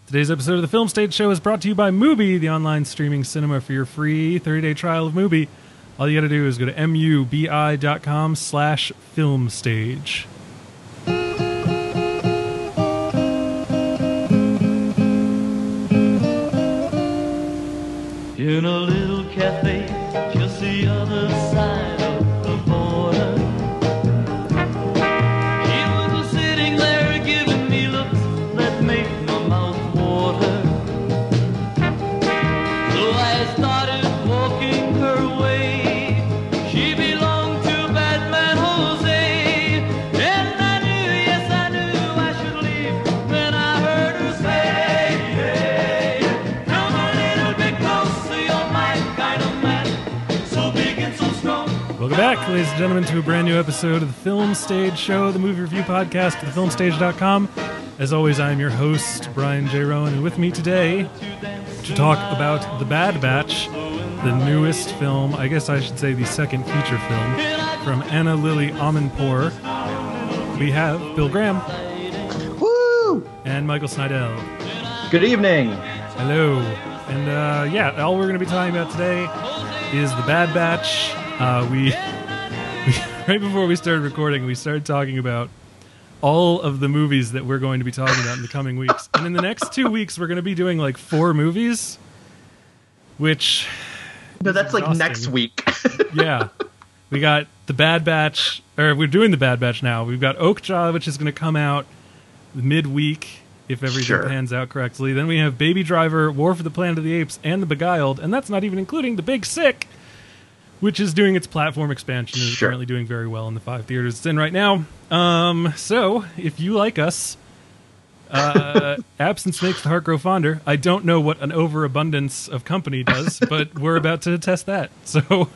Today's episode of the Film Stage Show is brought to you by Mubi, the online streaming cinema. For your free 30-day trial of Mubi, all you got to do is go to mubi.com/filmstage. In a little cafe, just the other side of the border, she was sitting there giving me looks that make my mouth water. So I started walking her way. She belonged to Batman Jose, and I knew, yes I knew I should leave when I heard her say, hey, come a little bit closer, you're my kind of man, so big and so strong. Welcome back, ladies and gentlemen, to a brand new episode of the Film Stage Show, the movie review podcast at thefilmstage.com. As always, I am your host, Brian J. Rowan, and with me today to talk about The Bad Batch, the newest film, I guess I should say the second feature film, from Anna Lily Amanpour. We have Bill Graham. Woo! And Michael Snydell. Good evening. Hello. And all we're going to be talking about today is The Bad Batch. We right before we started recording, we started talking about all of the movies that we're going to be talking about in the coming weeks. And in the next 2 weeks, we're going to be doing like 4 movies, which... No, that's exhausting. like next week. Yeah. We got The Bad Batch, or we're doing The Bad Batch now. We've got Oakjaw, which is going to come out midweek, if everything pans out correctly. Then we have Baby Driver, War for the Planet of the Apes, and The Beguiled, and that's not even including The Big Sick, which is doing its platform expansion and is currently doing very well in the 5 theaters it's in right now. So, if you like us, absence makes the heart grow fonder. I don't know what an overabundance of company does, but we're about to test that. So,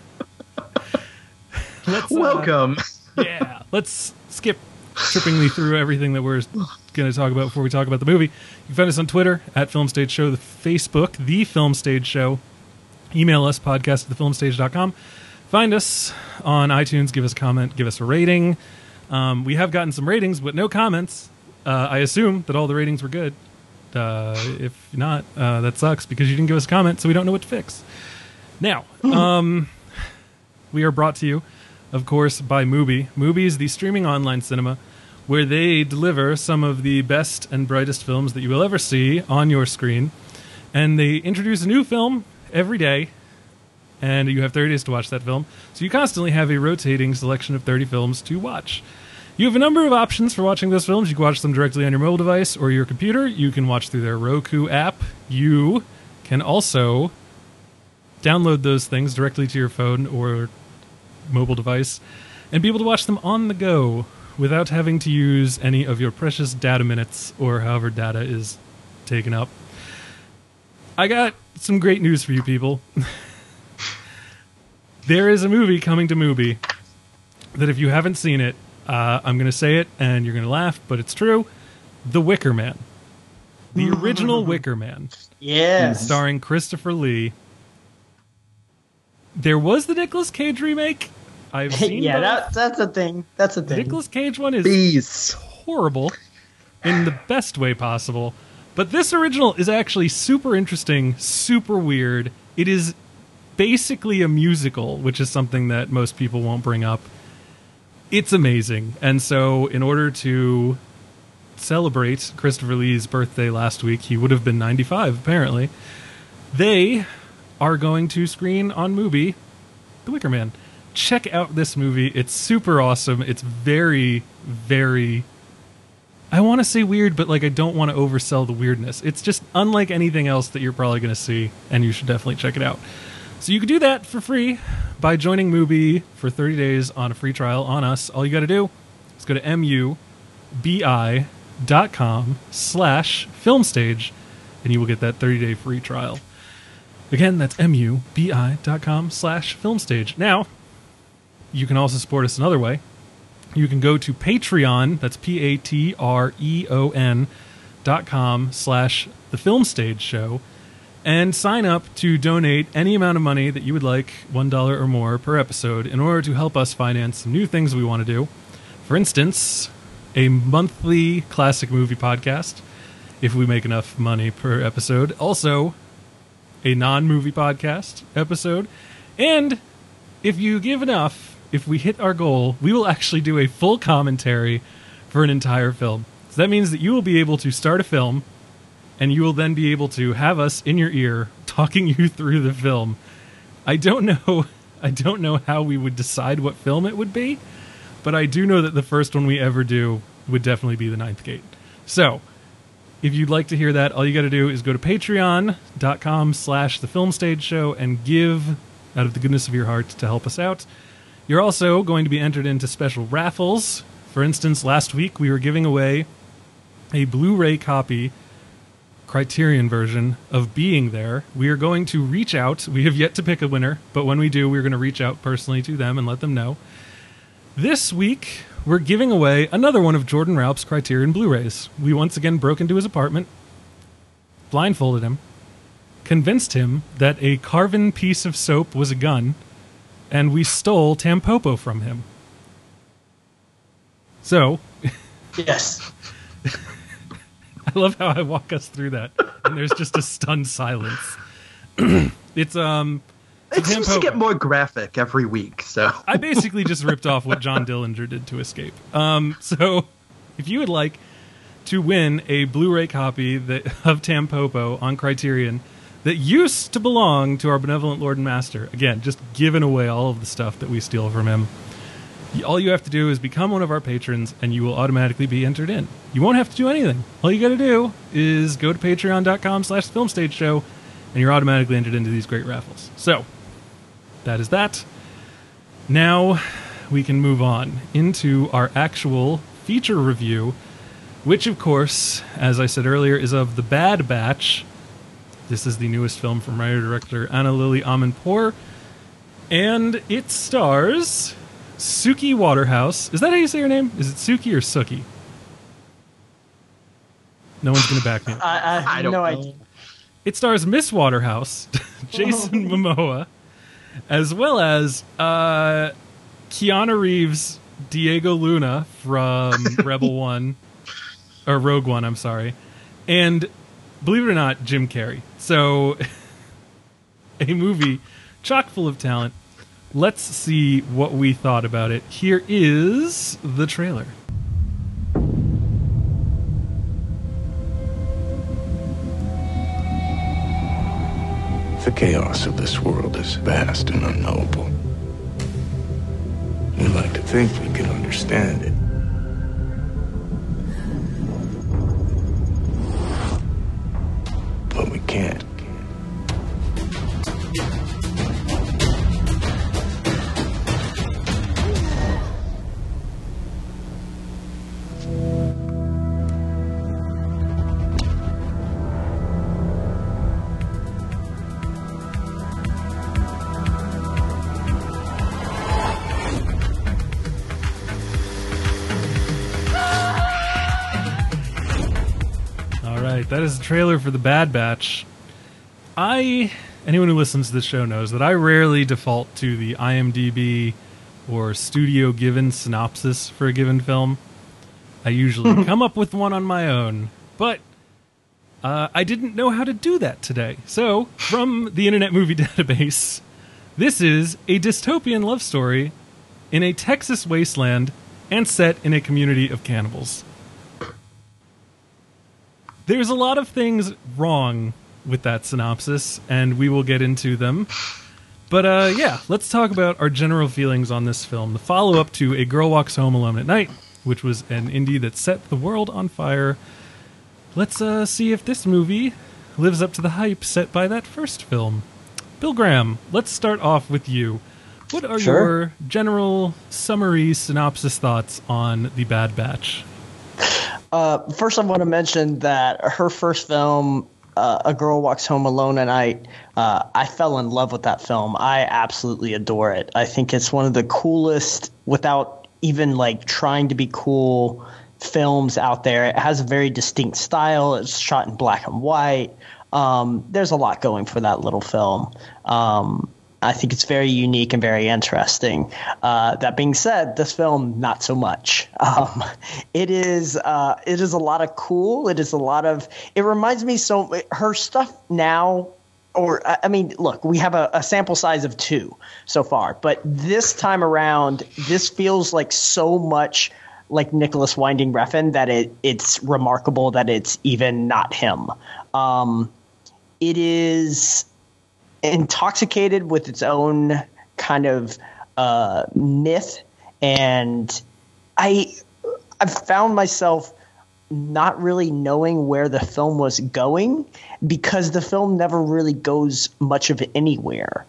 let's... Welcome. Let's skip trippingly through everything that we're going to talk about before we talk about the movie. You can find us on Twitter, at Film Stage Show, the Facebook, The Film Stage Show. Email us, podcast@thefilmstage.com. Find us on iTunes, give us a comment, give us a rating. We have gotten some ratings, but no comments. I assume that all the ratings were good. If not, that sucks, because you didn't give us a comment, so we don't know what to fix. Now, we are brought to you, of course, by Mubi. Mubi is the streaming online cinema where they deliver some of the best and brightest films that you will ever see on your screen. And they introduce a new film every day, and you have 30 days to watch that film. So you constantly have a rotating selection of 30 films to watch. You have a number of options for watching those films. You can watch them directly on your mobile device or your computer. You can watch through their Roku app. You can also download those things directly to your phone or mobile device and be able to watch them on the go without having to use any of your precious data minutes or however data is taken up. I got some great news for you people. There is a movie coming to Mubi that if you haven't seen it, I'm going to say it and you're going to laugh, but it's true. The Wicker Man. The original Wicker Man. Yes. Starring Christopher Lee. There was the Nicolas Cage remake. I've seen that's a thing. That's a the thing. Nicolas Cage one is horrible in the best way possible. But this original is actually super interesting, super weird. It is basically a musical, which is something that most people won't bring up. It's amazing. And so in order to celebrate Christopher Lee's birthday last week, he would have been 95 apparently, they are going to screen on Mubi The Wicker Man. Check out this movie. It's super awesome. It's very, very... I want to say weird, but like I don't want to oversell the weirdness. It's just unlike anything else that you're probably going to see, and you should definitely check it out. So you can do that for free by joining Mubi for 30 days on a free trial on us. All you got to do is go to mubi.com/filmstage, and you will get that 30-day free trial. Again, that's mubi.com/filmstage. Now, you can also support us another way. You can go to Patreon, that's patreon.com/thefilmstageshow, and sign up to donate any amount of money that you would like, $1 or more per episode, in order to help us finance some new things we want to do. For instance, a monthly classic movie podcast, if we make enough money per episode. Also, a non-movie podcast episode. And if you give enough, if we hit our goal, we will actually do a full commentary for an entire film. So that means that you will be able to start a film, and you will then be able to have us in your ear talking you through the film. I don't know how we would decide what film it would be, but I do know that the first one we ever do would definitely be The Ninth Gate. So, if you'd like to hear that, all you got to do is go to patreon.com/thefilmstageshow and give out of the goodness of your heart to help us out. You're also going to be entered into special raffles. For instance, last week we were giving away a Blu-ray copy, Criterion version, of Being There. We are going to reach out. We have yet to pick a winner, but when we do, we're going to reach out personally to them and let them know. This week, we're giving away another one of Jordan Raup's Criterion Blu-rays. We once again broke into his apartment, blindfolded him, convinced him that a carven piece of soap was a gun, and we stole Tampopo from him. So, Yes. I love how I walk us through that, and there's just a stunned silence. It's It seems to get more graphic every week, so. I basically just ripped off what John Dillinger did to Escape. So, if you would like to win a Blu-ray copy of Tampopo on Criterion that used to belong to our benevolent Lord and Master, again, just giving away all of the stuff that we steal from him, all you have to do is become one of our patrons, and you will automatically be entered in. You won't have to do anything. All you got to do is go to patreon.com/filmstageshow, and you're automatically entered into these great raffles. So, that is that. Now, we can move on into our actual feature review, which, of course, as I said earlier, is of The Bad Batch. This is the newest film from writer-director Anna Lily Amanpour, and it stars Suki Waterhouse. Is that how you say her name? Is it Suki or Suki? No one's going to back me up. I don't know. idea. It stars Miss Waterhouse, Jason Momoa, as well as Keanu Reeves, Diego Luna from Rebel One, or Rogue One, I'm sorry, and believe it or not, Jim Carrey. So, a movie chock full of talent. Let's see what we thought about it. Here is the trailer. The chaos of this world is vast and unknowable. We like to think we can understand it. But we can't. That is the trailer for The Bad Batch. Anyone who listens to this show knows that I rarely default to the IMDb or studio given synopsis for a given film. I usually come up with one on my own, but I didn't know how to do that today. So, from the Internet Movie Database, this is a dystopian love story in a Texas wasteland and set in a community of cannibals. There's a lot of things wrong with that synopsis, and we will get into them. But yeah, let's talk about our general feelings on this film. The follow-up to A Girl Walks Home Alone at Night, which was an indie that set the world on fire. Let's see if this movie lives up to the hype set by that first film. Bill Graham, let's start off with you. What are your general summary synopsis thoughts on The Bad Batch? First, I want to mention that her first film, A Girl Walks Home Alone at Night, I fell in love with that film. I absolutely adore it. I think it's one of the coolest, without even like trying to be cool, films out there. It has a very distinct style. It's shot in black and white. There's a lot going for that little film. I think it's very unique and very interesting. That being said, this film, not so much. It is a lot of cool. It is a lot of. It reminds me her stuff now. Or, I mean, look, we have a sample size of 2 so far, but this time around, this feels like so much like Nicholas Winding Refn that it's remarkable that it's even not him. It is intoxicated with its own kind of myth, and I've found myself not really knowing where the film was going because the film never really goes much of anywhere.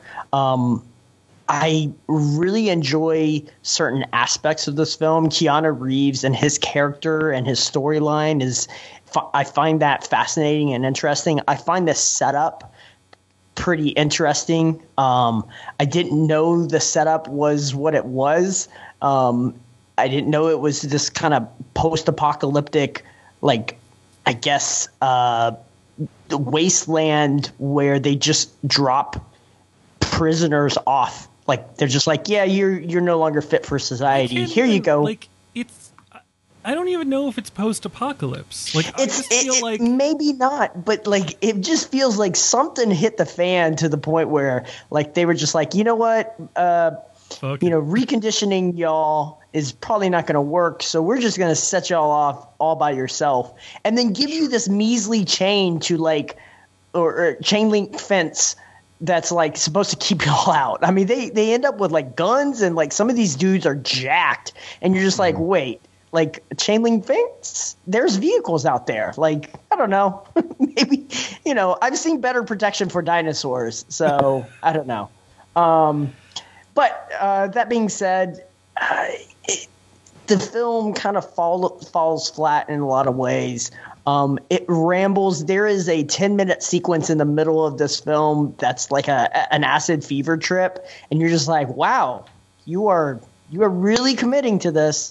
I really enjoy certain aspects of this film. Keanu Reeves and his character and his storyline I find that fascinating and interesting. I find the setup pretty interesting. I didn't know the setup was what it was. I didn't know it was this kind of post-apocalyptic, like, I guess, the wasteland where they just drop prisoners off. Like, they're just like, yeah, you're no longer fit for society. Here you go. Like, I don't even know if it's post-apocalypse. Like, I just feel like maybe not, but like it just feels like something hit the fan to the point where like they were just like, you know what, reconditioning y'all is probably not going to work, so we're just going to set y'all off all by yourself, and then give you this measly chain to like or chain link fence that's like supposed to keep y'all out. I mean, they end up with like guns, and like some of these dudes are jacked, and you're just like, wait. Like chain link fence, there's vehicles out there. Like, I don't know, maybe, I've seen better protection for dinosaurs, so I don't know. But that being said, the film kind of falls flat in a lot of ways. It rambles. There is a 10-minute sequence in the middle of this film that's like an acid fever trip, and you're just like, wow, you are really committing to this.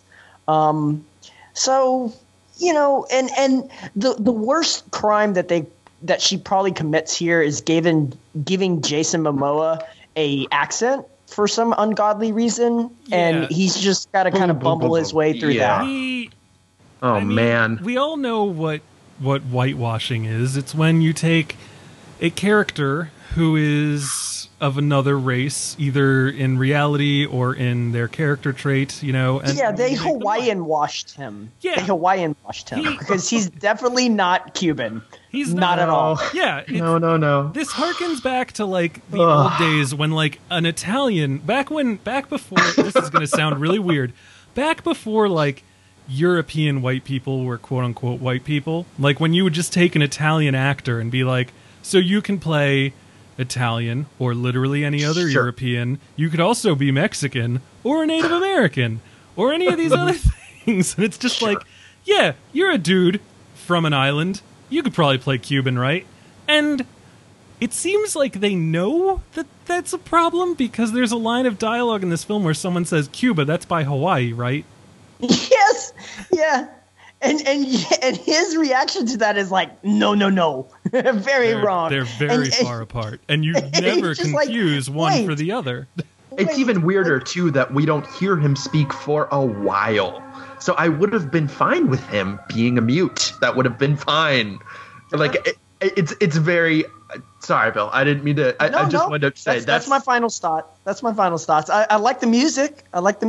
So, and the worst crime that she probably commits here is giving Jason Momoa a accent for some ungodly reason, and he's just got to kind of bumble his way through that. Man. We all know what whitewashing is. It's when you take a character who is of another race, either in reality or in their character trait, And they Hawaiian washed him. Yeah. They Hawaiian washed him because he's definitely not Cuban. He's not at all. Yeah. No. This harkens back to like the old days when like an Italian, back before, this is going to sound really weird, back before like European white people were quote unquote white people, like when you would just take an Italian actor and be like, so you can play Italian or literally any other European. You could also be Mexican or a Native American or any of these other things. And it's just like, yeah, you're a dude from an island. You could probably play Cuban, right? And it seems like they know that that's a problem because there's a line of dialogue in this film where someone says, Cuba, that's by Hawaii, right? Yes. Yeah. And his reaction to that is like, no. Very wrong. They're very far apart. And you never confuse one for the other. It's even weirder, too, that we don't hear him speak for a while. So I would have been fine with him being a mute. That would have been fine. Like, it's very... Sorry, Bill. I didn't mean to... I just wanted to say... That's my final thought. That's my final thoughts. I like the music.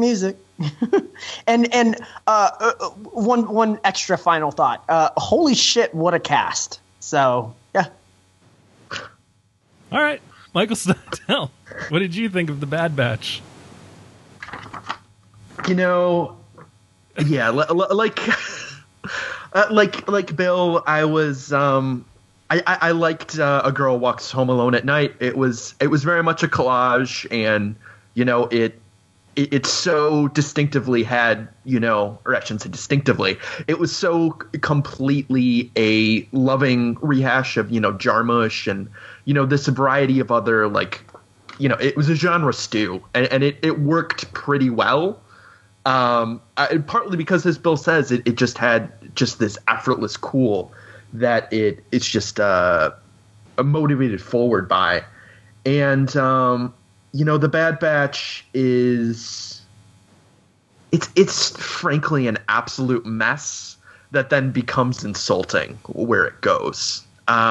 and one extra final thought. Holy shit, what a cast. So, yeah. All right. Michael Snydell, what did you think of The Bad Batch? Yeah, like Bill, I was... I liked A Girl Walks Home Alone at Night. It was very much a collage, and it so distinctively had, or I shouldn't say distinctively, it was so completely a loving rehash of, Jarmusch and, this variety of other, like, it was a genre stew, and it worked pretty well. Partly because, as Bill says, it just had just this effortless cool that it's just motivated forward by. And The Bad Batch is it's frankly an absolute mess that then becomes insulting where it goes.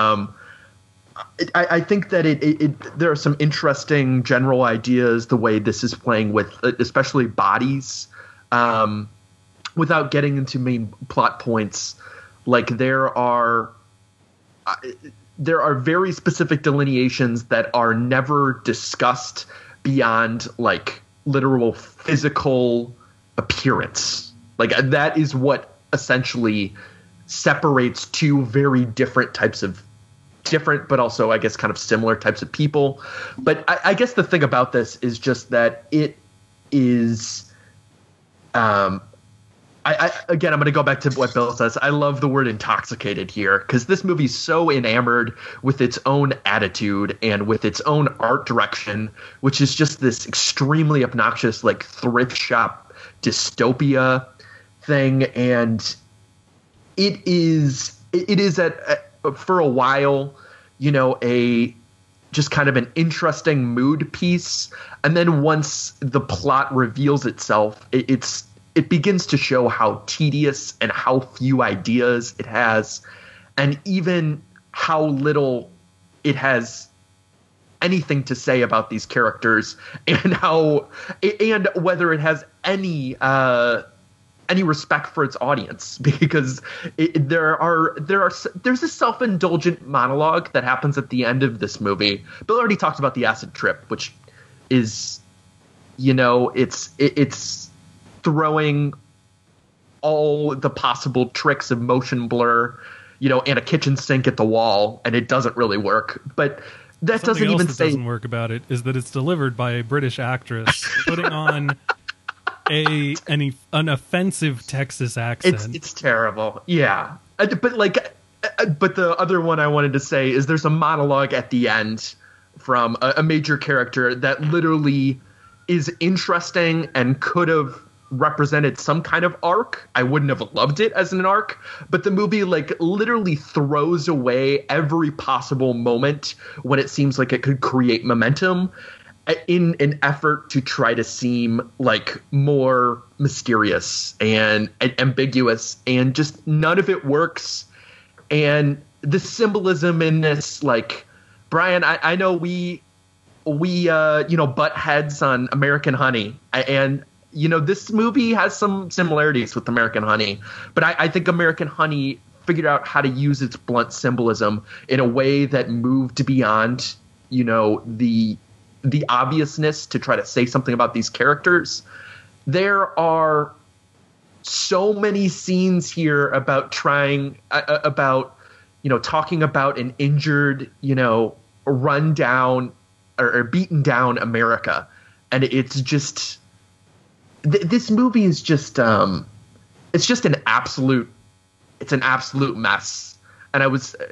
I think that there are some interesting general ideas the way this is playing with especially bodies, without getting into main plot points. Like there are very specific delineations that are never discussed beyond like literal physical appearance. Like that is what essentially separates two very different but also I guess kind of similar types of people. But I guess the thing about this is just that it is again, I'm going to go back to what Bill says. I love the word intoxicated here because this movie's so enamored with its own attitude and with its own art direction, which is just this extremely obnoxious, like thrift shop dystopia thing. And it is for a while, just kind of an interesting mood piece. And then once the plot reveals itself, it begins to show how tedious and how few ideas it has, and even how little it has anything to say about these characters, and whether it has any respect for its audience, because there's a self-indulgent monologue that happens at the end of this movie. Bill already talked about the acid trip, which is, it's throwing all the possible tricks of motion blur, and a kitchen sink at the wall, and it doesn't really work. But that Something doesn't else doesn't work about it is that it's delivered by a British actress putting on an offensive Texas accent. It's terrible. Yeah. But the other one I wanted to say is there's a monologue at the end from a major character that literally is interesting and could have represented some kind of arc. I wouldn't have loved it as an arc, but the movie literally throws away every possible moment when it seems like it could create momentum in an effort to try to seem like more mysterious and ambiguous, and just none of it works. And the symbolism in this, like, Brian, I know we butt heads on American Honey, and this movie has some similarities with American Honey, but I think American Honey figured out how to use its blunt symbolism in a way that moved beyond, the obviousness to try to say something about these characters. There are so many scenes here about talking about an injured, run down or beaten down America. And it's just, this movie is just, it's just an absolute mess. And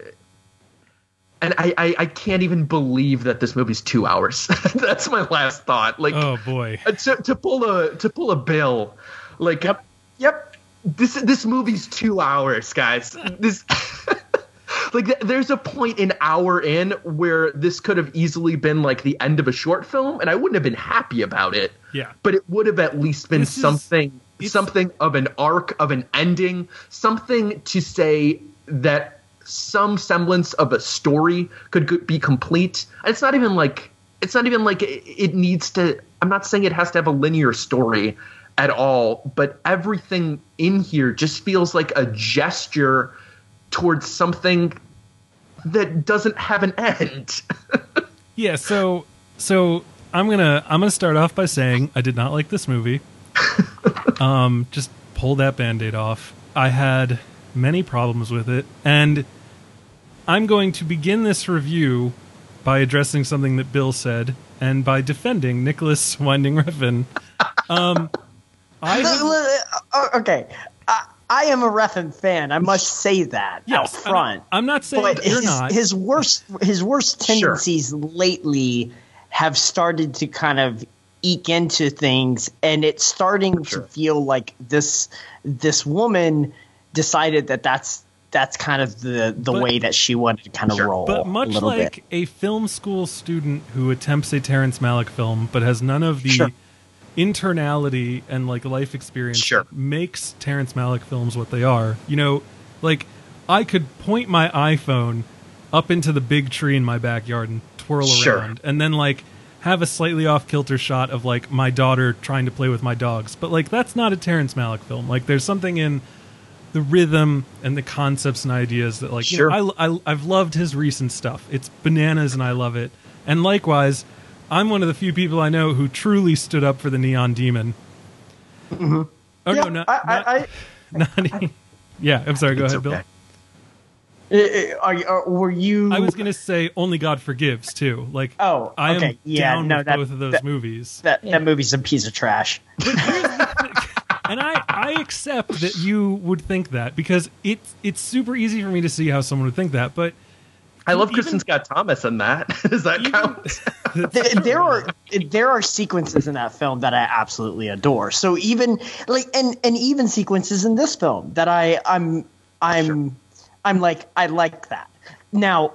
I can't even believe that this movie's 2 hours. That's my last thought. Like, oh boy, to pull a Bill, like, yep. This movie's 2 hours, guys. This, like, there's a point an hour in where this could have easily been like the end of a short film, and I wouldn't have been happy about it. Yeah, but it would have at least been something of an arc, of an ending, something to say that some semblance of a story could be complete. And it's not even like it needs to. I'm not saying it has to have a linear story at all, but everything in here just feels like a gesture towards something that doesn't have an end. Yeah, so I'm gonna start off by saying I did not like this movie. Just pull that Band-Aid off. I had many problems with it, and I'm going to begin this review by addressing something that Bill said and by defending Nicholas Winding Refn. Okay. I am a Refn fan. I must say that out front. I'm not saying but you're not. His worst tendencies lately have started to kind of eke into things, and it's starting to feel like this woman decided that that's that's kind of the way that she wanted to kind of roll. But much a little like bit. a film school student who attempts a Terrence Malick film but has none of the Sure. internality and like life experience Sure. that makes Terrence Malick films what they are. You know, like I could point my iPhone up into the big tree in my backyard and twirl Sure. around, and then like have a slightly off kilter shot of like my daughter trying to play with my dogs. But like that's not a Terrence Malick film. Like there's something in the rhythm and the concepts and ideas that like Sure. you know, I've loved his recent stuff. It's bananas and I love it. And likewise, I'm one of the few people I know who truly stood up for the Neon Demon. Oh Yeah, no, not yeah. I'm sorry. Go It's ahead, Bill. okay. Were you? I was gonna say Only God Forgives too. Like, Oh, I am okay. Yeah, down no, with that- both of those that- movies. that movie's a piece of trash. And I accept that you would think that because it's super easy for me to see how someone would think that. But I love even- Kristen Scott Thomas in that. Does that count? There are sequences in that film that I absolutely adore. So even like and even sequences in this film that I'm like I like that. Now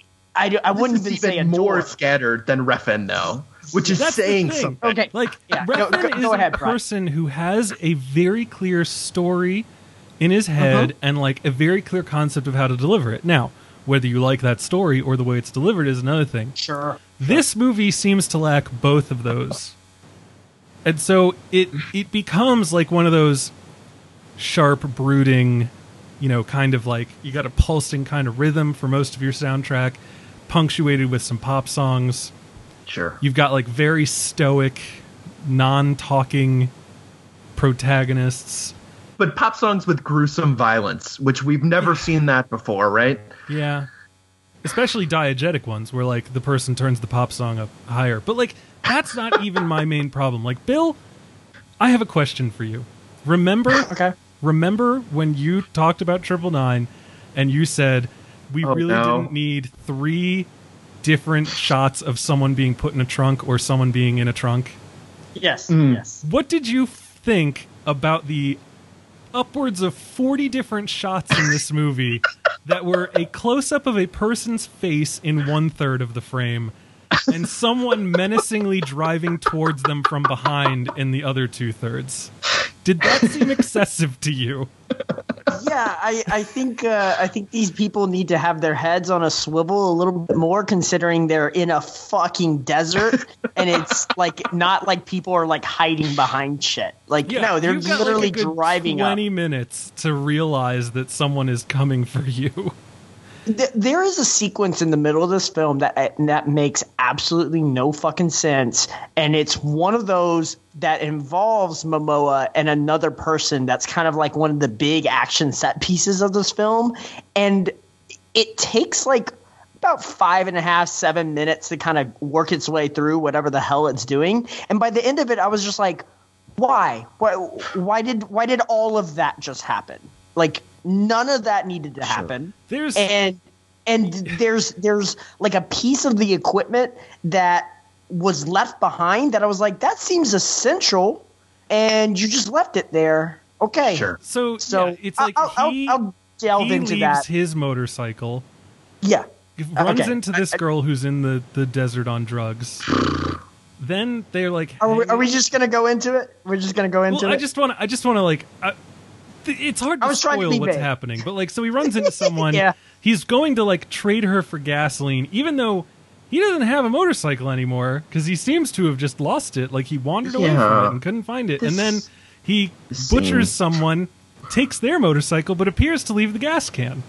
I wouldn't This even is say even more adore. scattered than Refn, though, which is That's the saying thing. something. Okay. Like, Yeah, Refn is go ahead, a Brian. person who has a very clear story in his head and like a very clear concept of how to deliver it. Now, whether you like that story or the way it's delivered is another thing. Sure. This movie seems to lack both of those. And so it becomes like one of those sharp, brooding, you know, kind of like you got a pulsing kind of rhythm for most of your soundtrack, punctuated with some pop songs. Sure. You've got like very stoic, non-talking protagonists. But pop songs with gruesome violence, which we've never seen that before, right? Yeah. Especially diegetic ones where like the person turns the pop song up higher. But like that's not even my main problem. Like Bill, I have a question for you. Okay. Remember when you talked about 999 and you said we Oh, really no. didn't need 3 different shots of someone being put in a trunk or someone being in a trunk? Yes. Yes. What did you think about the upwards of 40 different shots in this movie that were a close-up of a person's face in 1/3 of the frame and someone menacingly driving towards them from behind in the other 2/3? Did that seem excessive to you? Yeah, I think these people need to have their heads on a swivel a little bit more, considering they're in a fucking desert and it's like not like people are like hiding behind shit. Like no, they're you've got, literally like, a good driving up. 20 minutes to realize that someone is coming for you. There is a sequence in the middle of this film that makes absolutely no fucking sense, and it's one of those that involves Momoa and another person that's kind of like one of the big action set pieces of this film, and it takes like about 5.5, 7 minutes to kind of work its way through whatever the hell it's doing, and by the end of it, I was just like, why did all of that just happen? Like none of that needed to happen. There's And there's like a piece of the equipment that was left behind that I was like, that seems essential, and you just left it there. Okay, Sure. so yeah, it's like I'll delve he into leaves that. his motorcycle, Yeah, runs okay. into this girl who's in the desert on drugs. Then they're like, Are we just gonna go into it? We're just gonna go into well, it. I just want to like. It's hard to I was trying to spoil be what's vague. happening, but like, so he runs into someone. Yeah. He's going to like trade her for gasoline, even though he doesn't have a motorcycle anymore because he seems to have just lost it. Like he wandered away from Yeah. it and couldn't find it, This- and then he this butchers scene. someone, takes their motorcycle, but appears to leave the gas can.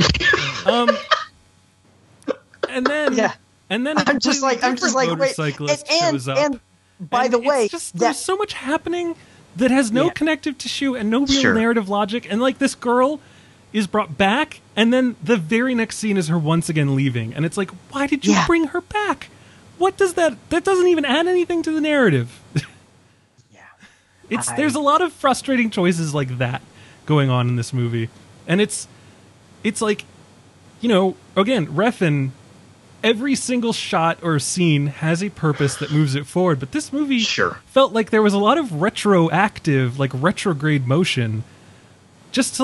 And then Yeah. and then a I'm just completely like, different wait, motorcyclist and shows up. and by And the way, it's just, there's so much happening that has no Yeah. connective tissue and no real Sure. narrative logic. And like this girl is brought back, and then the very next scene is her once again leaving, and it's like, why did you Yeah. bring her back? What does that doesn't even add anything to the narrative. yeah, There's a lot of frustrating choices like that going on in this movie, and it's like, you know, again, Refn. Every single shot or scene has a purpose that moves it forward, but this movie Sure. felt like there was a lot of retroactive, like retrograde motion, just to like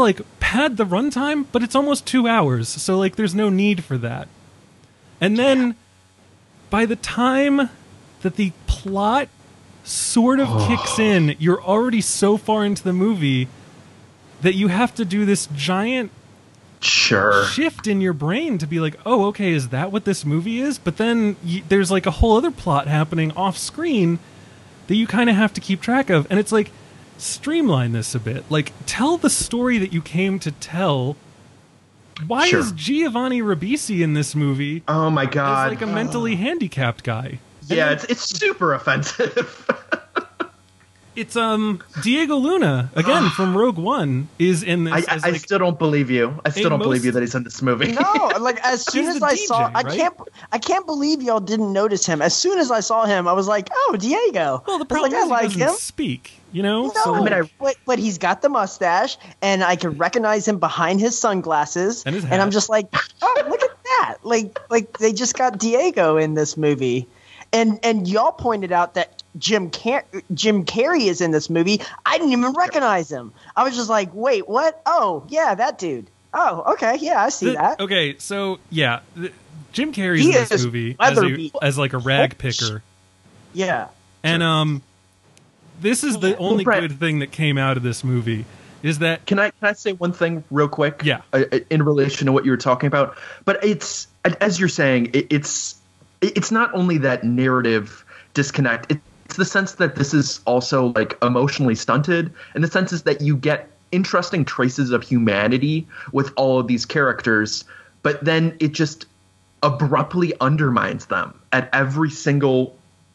had the runtime, but it's almost 2 hours, so like there's no need for that. And then by the time that the plot sort of kicks in, you're already so far into the movie that you have to do this giant shift in your brain to be like, oh, okay, is that what this movie is? But then there's like a whole other plot happening off screen that you kind of have to keep track of. And it's like, streamline this a bit. Like, tell the story that you came to tell. Why is Giovanni Ribisi in this movie? Oh my god. As like a mentally handicapped guy. Yeah, it's super offensive. It's Diego Luna again from Rogue One is in this. I still don't believe you. I still don't believe you that he's in this movie. No, like as soon as I saw, right? I can't believe y'all didn't notice him. As soon as I saw him, I was like, oh, Diego. Well, the problem is he doesn't speak. You know, no, so, but he's got the mustache, and I can recognize him behind his sunglasses, and I'm just like, oh, look at that! Like they just got Diego in this movie, and y'all pointed out that Jim Carrey is in this movie. I didn't even recognize him. I was just like, wait, what? Oh, yeah, that dude. Oh, okay, yeah, I see that. Okay, so yeah, Jim Carrey's in this movie as like a rag picker. Yeah, and this is the only good thing that came out of this movie is that. Can I say one thing real quick? Yeah. In relation to what you were talking about, but it's as you're saying, it's not only that narrative disconnect. It's the sense that this is also like emotionally stunted, and the sense is that you get interesting traces of humanity with all of these characters, but then it just abruptly undermines them at every single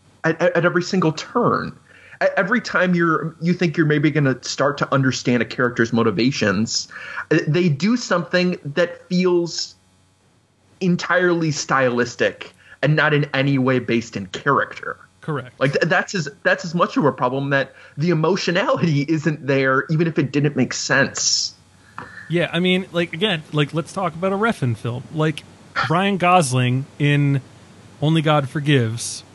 turn. Every time you think you're maybe going to start to understand a character's motivations, they do something that feels entirely stylistic and not in any way based in character. Correct. Like that's as much of a problem that the emotionality isn't there, even if it didn't make sense. Yeah, I mean, like again, like let's talk about a Refn film, like Ryan Gosling in Only God Forgives.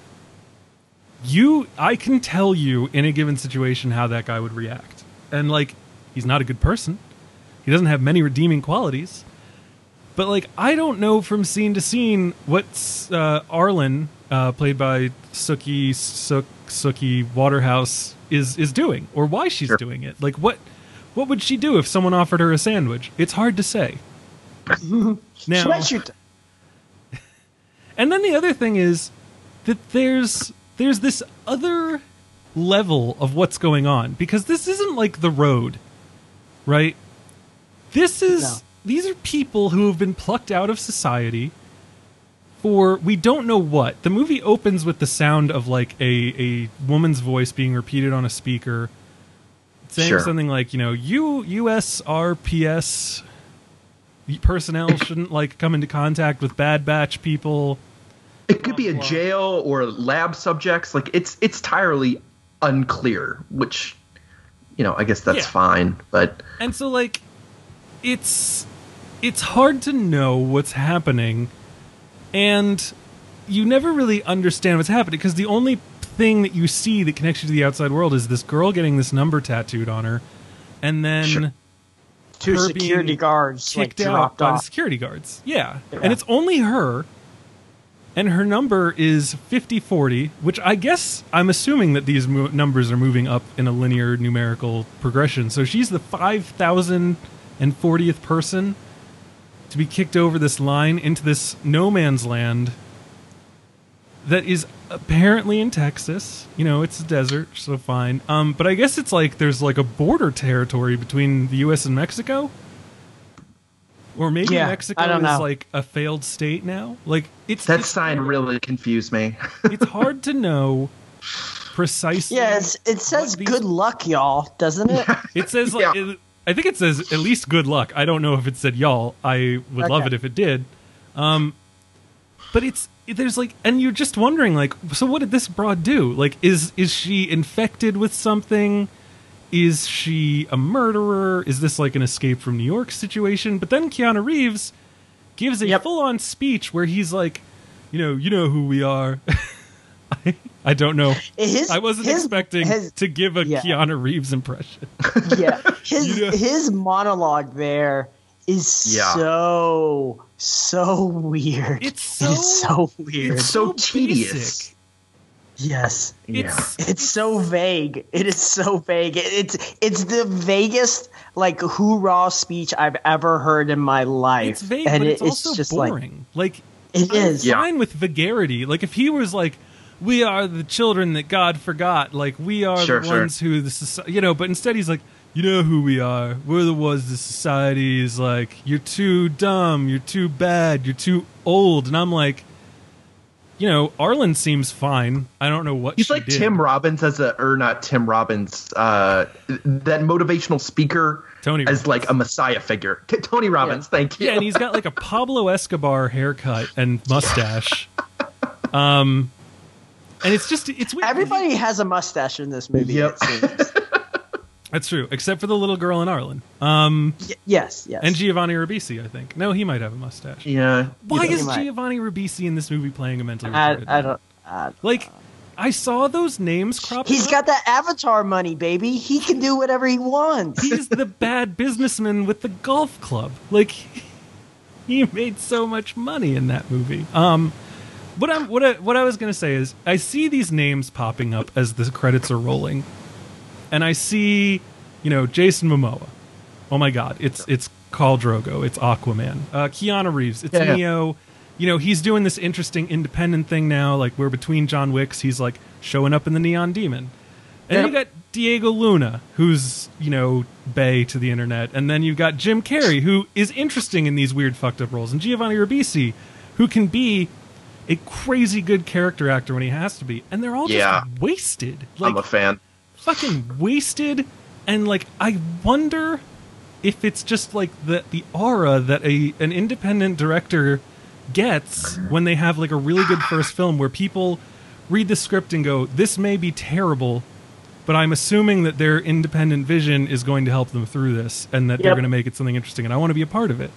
I can tell you in a given situation how that guy would react, and like he's not a good person. He doesn't have many redeeming qualities, but like I don't know from scene to scene what's Arlen. Played by Suki Waterhouse is doing, or why she's doing it. Like, what would she do if someone offered her a sandwich? It's hard to say. Now, and then the other thing is that there's this other level of what's going on, because this isn't like The Road, right? These are people who have been plucked out of society for we don't know what. The movie opens with the sound of like a woman's voice being repeated on a speaker saying something like, you know, USRPS personnel shouldn't like come into contact with Bad Batch people. It could be a jail or lab subjects. Like it's entirely unclear, which, you know, I guess that's fine. But and so like it's hard to know what's happening. And you never really understand what's happening, because the only thing that you see that connects you to the outside world is this girl getting this number tattooed on her, and then two security guards kicked out by the security guards. Yeah, and it's only her, and her number is 5040, which I guess I'm assuming that these numbers are moving up in a linear numerical progression. So she's the 5,040th person to be kicked over this line into this no man's land that is apparently in Texas. You know, it's a desert, so fine. But I guess it's like there's like a border territory between the U.S. and Mexico. Or maybe Mexico is like a failed state now. Like that sign really confused me. It's hard to know precisely. Yes, it says "good luck, y'all," doesn't it? It says like. I think it says at least good luck. I don't know if it said y'all. I would love it if it did. But there's like, and you're just wondering like, so what did this broad do? Like, is she infected with something? Is she a murderer? Is this like an escape from New York situation? But then Keanu Reeves gives a full-on speech where he's like, you know who we are. why. I don't know. I wasn't his- expecting his- to give a yeah. Keanu Reeves impression. Yeah, You know? his monologue there is Yeah. so weird. It's so weird. It's so basic. tedious. Yes. It's It's so vague. It is so vague. It's the vaguest like hoorah speech I've ever heard in my life. it's vague, and but it's it's also just boring. Like it I'm is. Yeah. fine with vagarity. Like if he was like, "We are the children that God forgot," like we are Sure, the sure. ones who the society, but instead he's like, "You know who we are? We're the ones the society is like. You're too dumb. You're too bad. You're too old." And I'm like, Arlen seems fine. I don't know what He's she like did. Tim Robbins or not Tim Robbins, that motivational speaker Tony as Robbins. like a messiah figure. Tony Robbins, thank you. Yeah, and he's got like a Pablo Escobar haircut and mustache. And it's weird. Everybody has a mustache in this movie. Yep. It seems. That's true, except for the little girl in Arlen. Yes. And Giovanni Ribisi, I think. No, he might have a mustache. Yeah. Why He is might. Giovanni Ribisi in this movie playing a mentally retarded I man? don't. Like, I saw those names crop He's up. got that Avatar money, baby. He can do whatever he wants. He's the bad businessman with the golf club. Like, he made so much money in that movie. What I was gonna say is, I see these names popping up as the credits are rolling, and I see, Jason Momoa. Oh my God, it's Khal Drogo, it's Aquaman, Keanu Reeves, it's Yeah. Neo. He's doing this interesting independent thing now. Like we're between John Wicks, he's like showing up in the Neon Demon, and then you got Diego Luna, who's bae to the internet, and then you've got Jim Carrey, who is interesting in these weird fucked up roles, and Giovanni Ribisi, who can be a crazy good character actor when he has to be, and they're all Yeah. just wasted. Like I'm a fan. fucking wasted, and like I wonder if it's just like the aura that an independent director gets when they have like a really good first film where people read the script and go, this may be terrible, but I'm assuming that their independent vision is going to help them through this and that they're Yep. going to make it something interesting, and I want to be a part of it.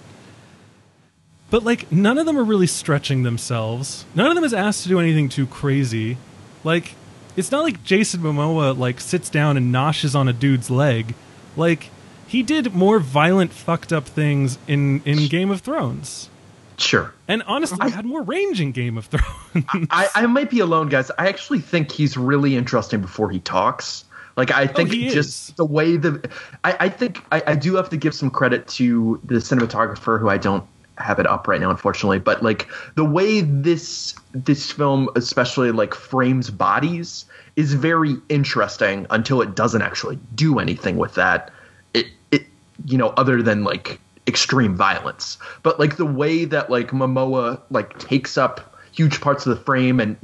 But like none of them are really stretching themselves. None of them is asked to do anything too crazy. Like it's not like Jason Momoa like sits down and noshes on a dude's leg. Like he did more violent, fucked up things in Game of Thrones. Sure. And honestly, had more range in Game of Thrones. I might be alone, guys. I actually think he's really interesting before he talks. Like I think he just is. the way I think I do have to give some credit to the cinematographer, who I don't have it up right now, unfortunately. But like the way this film especially like frames bodies is very interesting until it doesn't actually do anything with that. It other than like extreme violence. But like the way that like Momoa like takes up huge parts of the frame and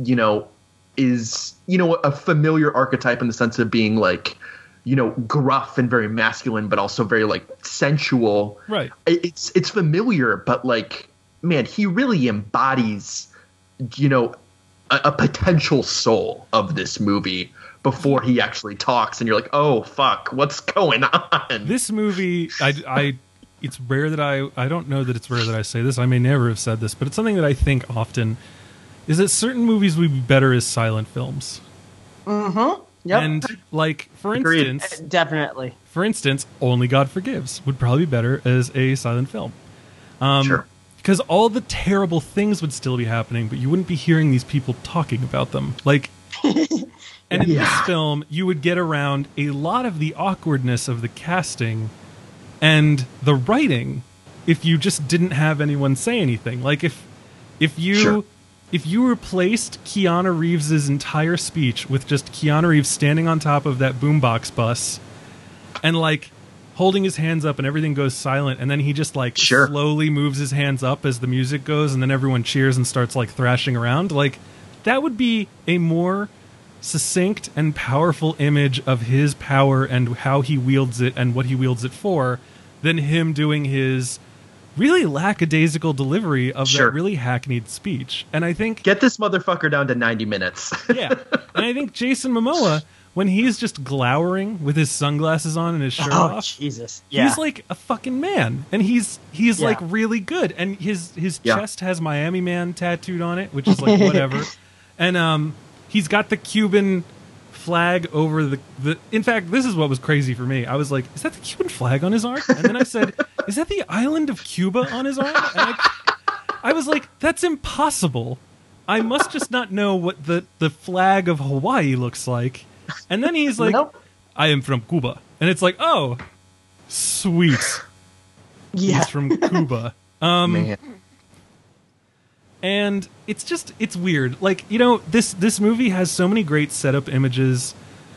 is a familiar archetype in the sense of being like gruff and very masculine, but also very like sensual. Right. It's familiar, but like man, he really embodies a potential soul of this movie before he actually talks, and you're like, oh fuck, what's going on? This movie, it's rare that I don't know that it's rare that I say this. I may never have said this, but it's something that I think often is that certain movies would be better as silent films. Yep. And like for Agreed. instance, Definitely. Only God Forgives would probably be better as a silent film. Sure. Because all the terrible things would still be happening, but you wouldn't be hearing these people talking about them. Like, and in this film, you would get around a lot of the awkwardness of the casting and the writing if you just didn't have anyone say anything. Like if you Sure. if you replaced Keanu Reeves' entire speech with just Keanu Reeves standing on top of that boombox bus and like holding his hands up and everything goes silent, and then he just like Sure. slowly moves his hands up as the music goes, and then everyone cheers and starts like thrashing around, like that would be a more succinct and powerful image of his power and how he wields it and what he wields it for than him doing his really lackadaisical delivery of Sure. that really hackneyed speech. And I think Get this motherfucker down to 90 minutes. yeah. And I think Jason Momoa, when he's just glowering with his sunglasses on and his shirt Oh off, Jesus! Yeah. he's like a fucking man, and he's Yeah. like really good. And his Yeah. chest has Miami Man tattooed on it, which is like whatever. And he's got the Cuban flag over the. In fact, this is what was crazy for me. I was like, is that the Cuban flag on his arm? And then I said, is that the island of Cuba on his arm? And I was like, that's impossible. I must just not know what the flag of Hawaii looks like. And then he's like, Nope. I am from Cuba. And it's like, oh, sweet. Yeah. He's from Cuba. Man. And it's weird. Like, this movie has so many great setup images.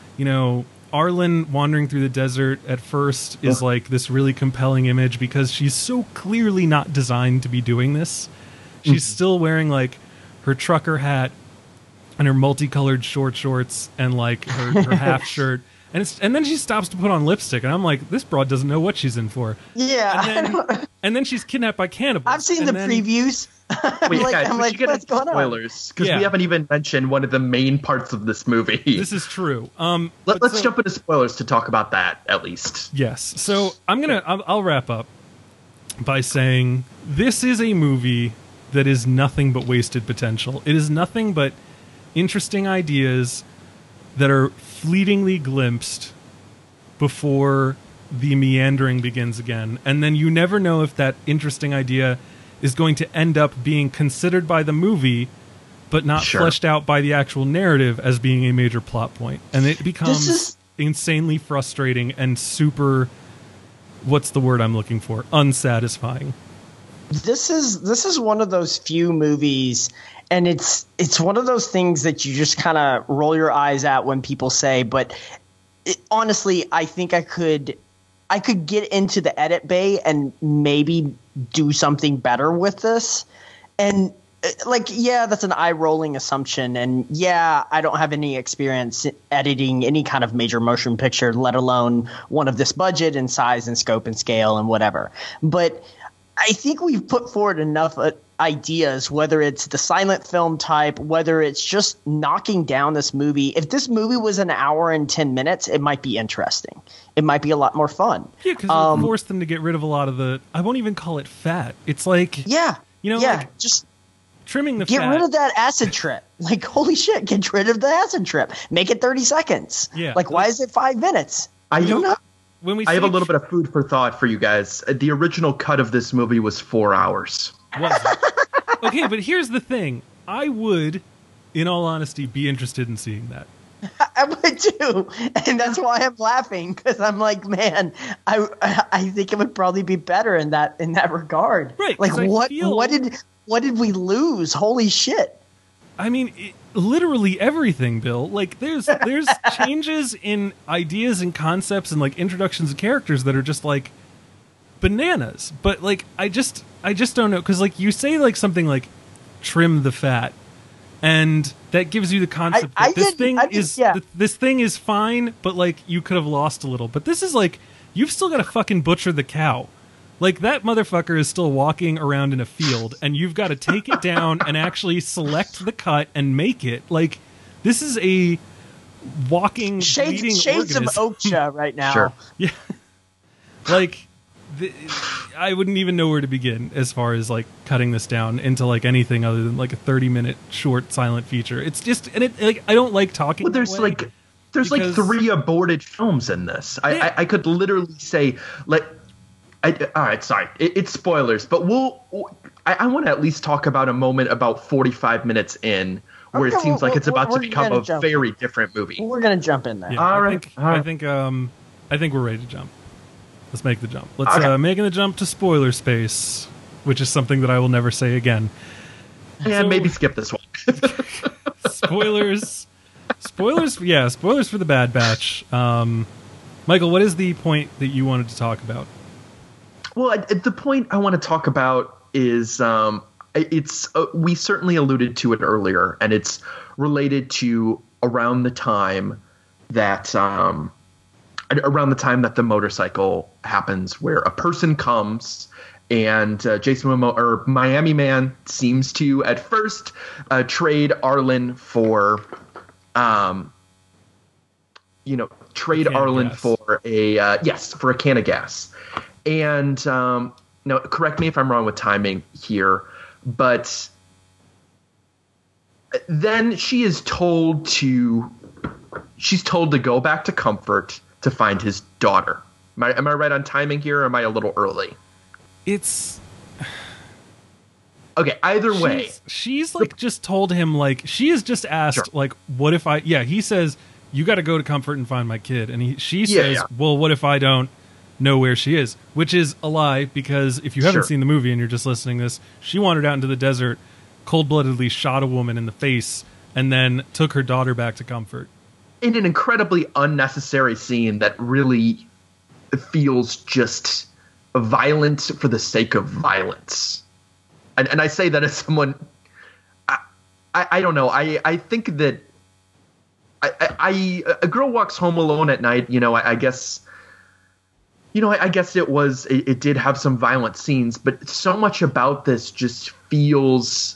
Arlen wandering through the desert at first is like this really compelling image because she's so clearly not designed to be doing this. She's still wearing like her trucker hat and her multicolored shorts and like her half shirt. And then she stops to put on lipstick, and I'm like, this broad doesn't know what she's in for. Yeah. And then she's kidnapped by cannibals. I've seen the previews. Wait, guys, I'm we like, should get what's into going on? spoilers because Yeah. we haven't even mentioned one of the main parts of this movie. This is true. Let's jump into spoilers to talk about that at least. Yes. So I'll wrap up by saying this is a movie that is nothing but wasted potential. It is nothing but interesting ideas that are fleetingly glimpsed before the meandering begins again. And then you never know if that interesting idea is going to end up being considered by the movie but not fleshed out by the actual narrative as being a major plot point. And it becomes insanely frustrating and super, what's the word I'm looking for? Unsatisfying. This is one of those few movies, and it's one of those things that you just kind of roll your eyes at when people say, but honestly, I think I could get into the edit bay and maybe do something better with this. And like, yeah, that's an eye-rolling assumption. And yeah, I don't have any experience editing any kind of major motion picture, let alone one of this budget and size and scope and scale and whatever. But I think we've put forward enough ideas, whether it's the silent film type, whether it's just knocking down this movie. If this movie was an hour and 10 minutes, it might be interesting. It might be a lot more fun. Yeah, because we forced them to get rid of a lot of the, I won't even call it fat. It's like, like just trimming the get fat. rid of that acid trip. Like, holy shit, get rid of the acid trip. Make it 30 seconds. Yeah. Like, why is it 5 minutes? I don't know. I have a little bit of food for thought for you guys. The original cut of this movie was 4 hours. Okay, but here's the thing. I would, in all honesty, be interested in seeing that. I would too, and that's why I'm laughing, because I'm like, man, I think it would probably be better in that regard. Right? Like, 'cause what did we lose? Holy shit! I mean, literally everything, Bill. Like, there's changes in ideas and concepts and like introductions of characters that are just like bananas. But like, I just don't know, because like you say like something like trim the fat, and that gives you the concept that this thing is fine, but like you could have lost a little. But this is like, you've still got to fucking butcher the cow. Like, that motherfucker is still walking around in a field, and you've got to take it down and actually select the cut and make it. Like, this is a walking, bleeding shades of organism. Okja right now. Sure. Yeah. Like, I wouldn't even know where to begin as far as, like, cutting this down into, like, anything other than, like, a 30-minute short silent feature. It's just, and it, like, I don't like talking. Well, there's like 3 aborted films in this. I could literally say, like, all right, sorry, it's spoilers, but I want to at least talk about a moment about 45 minutes in where it seems like it's about to become a very different movie. We're gonna jump in there. Yeah, All right. I think we're ready to jump. Let's make the jump. Let's making the jump to spoiler space, which is something that I will never say again. And maybe skip this one. Spoilers. Yeah, spoilers for the Bad Batch. Michael, what is the point that you wanted to talk about? Well, the point I want to talk about is it's we certainly alluded to it earlier, and it's related to around the time that the motorcycle happens, where a person comes and Jason Momoa, or Miami Man, seems to at first trade Arlen for for a can of gas. And now, correct me if I'm wrong with timing here, but then she's told to go back to Comfort to find his daughter. Am I right on timing here, or am I a little early? It's okay. Either way, she's like just told him, like, she has just asked, Sure. like, what if I? Yeah, he says you got to go to Comfort and find my kid, and she says, yeah. well, what if I don't know where she is? Which is a lie, because if you haven't Sure. seen the movie and you're just listening to this, she wandered out into the desert, cold-bloodedly shot a woman in the face, and then took her daughter back to Comfort. In an incredibly unnecessary scene that really feels just violent for the sake of violence. And I say that as someone, I don't know. I think that A Girl Walks Home Alone at Night, I guess, I guess it did have some violent scenes, but so much about this just feels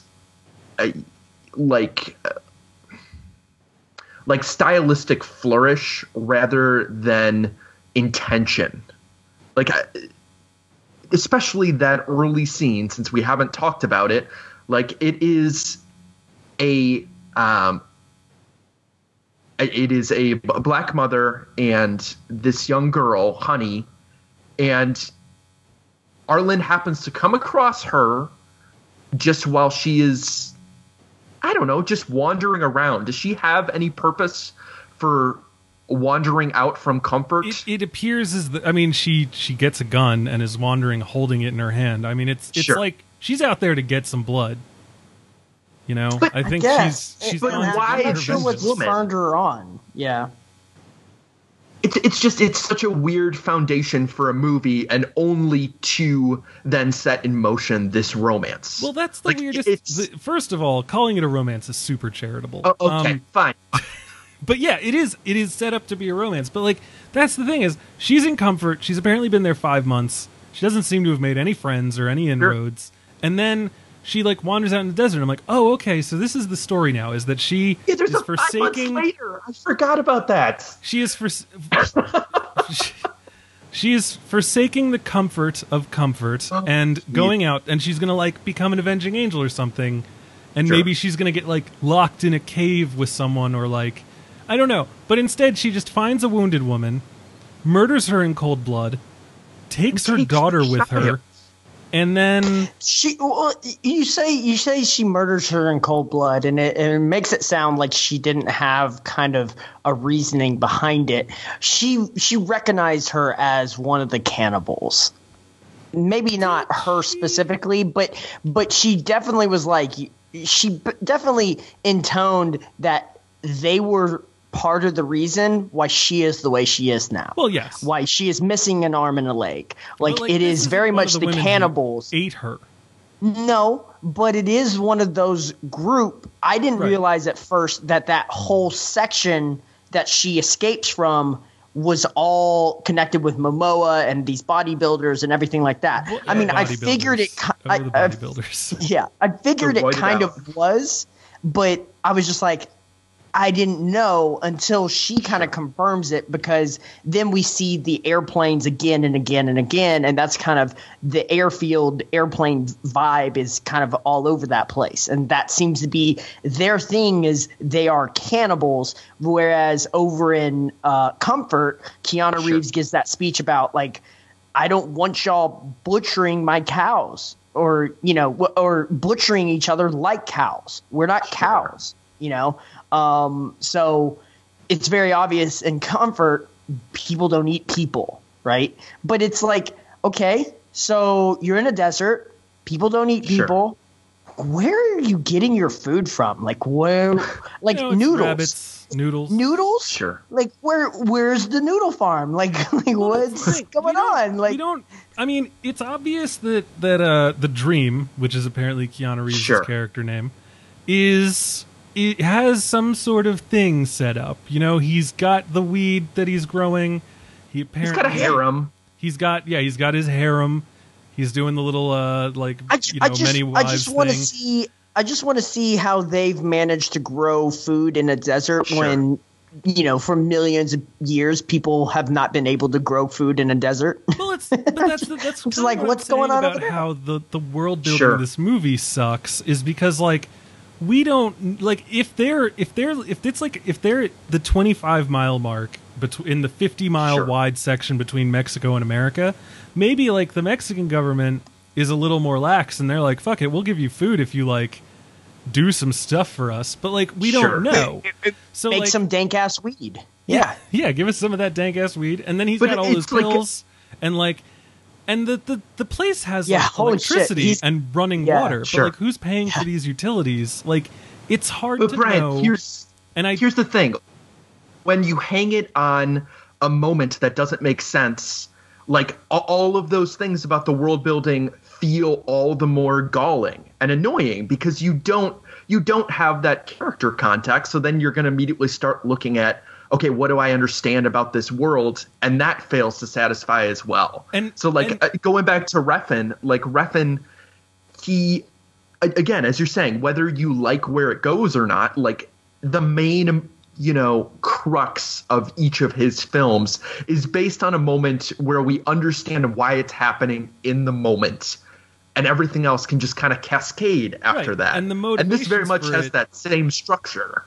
like stylistic flourish rather than intention. Like, especially that early scene, since we haven't talked about it, like, it is a black mother and this young girl, Honey, and Arlen happens to come across her just while she is, I don't know, just wandering around. Does she have any purpose for wandering out from Comfort? It appears as she gets a gun and is wandering holding it in her hand. I mean, it's Sure. like she's out there to get some blood. But I think guess. she's But on to why get her I'm not sure vengeance. what's woman? turned her on. Yeah. It's such a weird foundation for a movie, and only to then set in motion this romance. Well, that's the Like, weirdest. First of all, calling it a romance is super charitable. Oh, okay, fine. But yeah, it is set up to be a romance. But like, that's the thing, is she's in Comfort. She's apparently been there 5 months. She doesn't seem to have made any friends or any inroads. And then she like wanders out in the desert. I'm like, oh, okay, so this is the story now, is that she There's is a 5 months forsaking. later. I forgot about that. She is she is forsaking the comfort of Comfort and going out, and she's gonna like become an avenging angel or something, and Sure. maybe she's gonna get like locked in a cave with someone, or like, I don't know. But instead, she just finds a wounded woman, murders her in cold blood, takes her Takes daughter the with her, child. and then You say she murders her in cold blood, and it makes it sound like she didn't have kind of a reasoning behind it. She recognized her as one of the cannibals. Maybe not her specifically, but she definitely was like, she definitely intoned that they were part of the reason why she is the way she is now. Well, yes. Why she is missing an arm and a leg. Like, But, it this is isn't very one of much the women who cannibals. ate her. No, but it is one of those group. I didn't Right. realize at first that whole section that she escapes from was all connected with Momoa and these bodybuilders and everything like that. I mean, I figured it. Oh, the bodybuilders. Yeah, I figured To it avoid it kind out. of was, but I was just like, I didn't know until she kind of confirms it, because then we see the airplanes again and again and again, and that's kind of the airfield airplane vibe is kind of all over that place, and that seems to be their thing, is they are cannibals, whereas over in Comfort, Keanu Sure. Reeves gives that speech about like, I don't want y'all butchering my cows, or or butchering each other like cows. We're not cows, so it's very obvious in Comfort, people don't eat people, right? But it's like, okay, so you're in a desert, people don't eat Sure. people. Where are you getting your food from? Like, where? Like, It's noodles. rabbits, noodles. Noodles? Sure. Like, where's the noodle farm? Like what's going on? Like, we don't. I mean, it's obvious that the Dream, which is apparently Keanu Reeves' Sure. character name, it has some sort of thing set up. He's got the weed that he's growing. He's got a harem. He's got his harem. He's doing the little many wives thing. I just want to see how they've managed to grow food in a desert Sure. when, for millions of years, people have not been able to grow food in a desert. Well, that's It's kinda like, what I'm what's going saying on about over there? how the world building Sure. of this movie sucks, is because like we don't like if they're at the 25-mile mark in the 50-mile Sure. wide section between Mexico and America, maybe like the Mexican government is a little more lax and they're like, fuck it, we'll give you food if you like do some stuff for us, but like we Sure. don't know. So Make like, some dank ass weed. yeah, give us some of that dank ass weed, and then he's But got all those it's like- pills, and like, and the place has Yeah, like, holy shit, electricity he's- and running Yeah, water, sure. but like who's paying for these utilities? Like, it's hard But to Brian, know. here's And here's the thing: when you hang it on a moment that doesn't make sense, like all of those things about the world building feel all the more galling and annoying because you don't have that character context. So then you're going to immediately start looking at, okay, what do I understand about this world? And that fails to satisfy as well. And- so like and- going back to Refn, he, again, as you're saying, whether you like where it goes or not, like the main, crux of each of his films is based on a moment where we understand why it's happening in the moment. And everything else can just kind of cascade after Right. that. And the this very motivations much for has it- that same structure.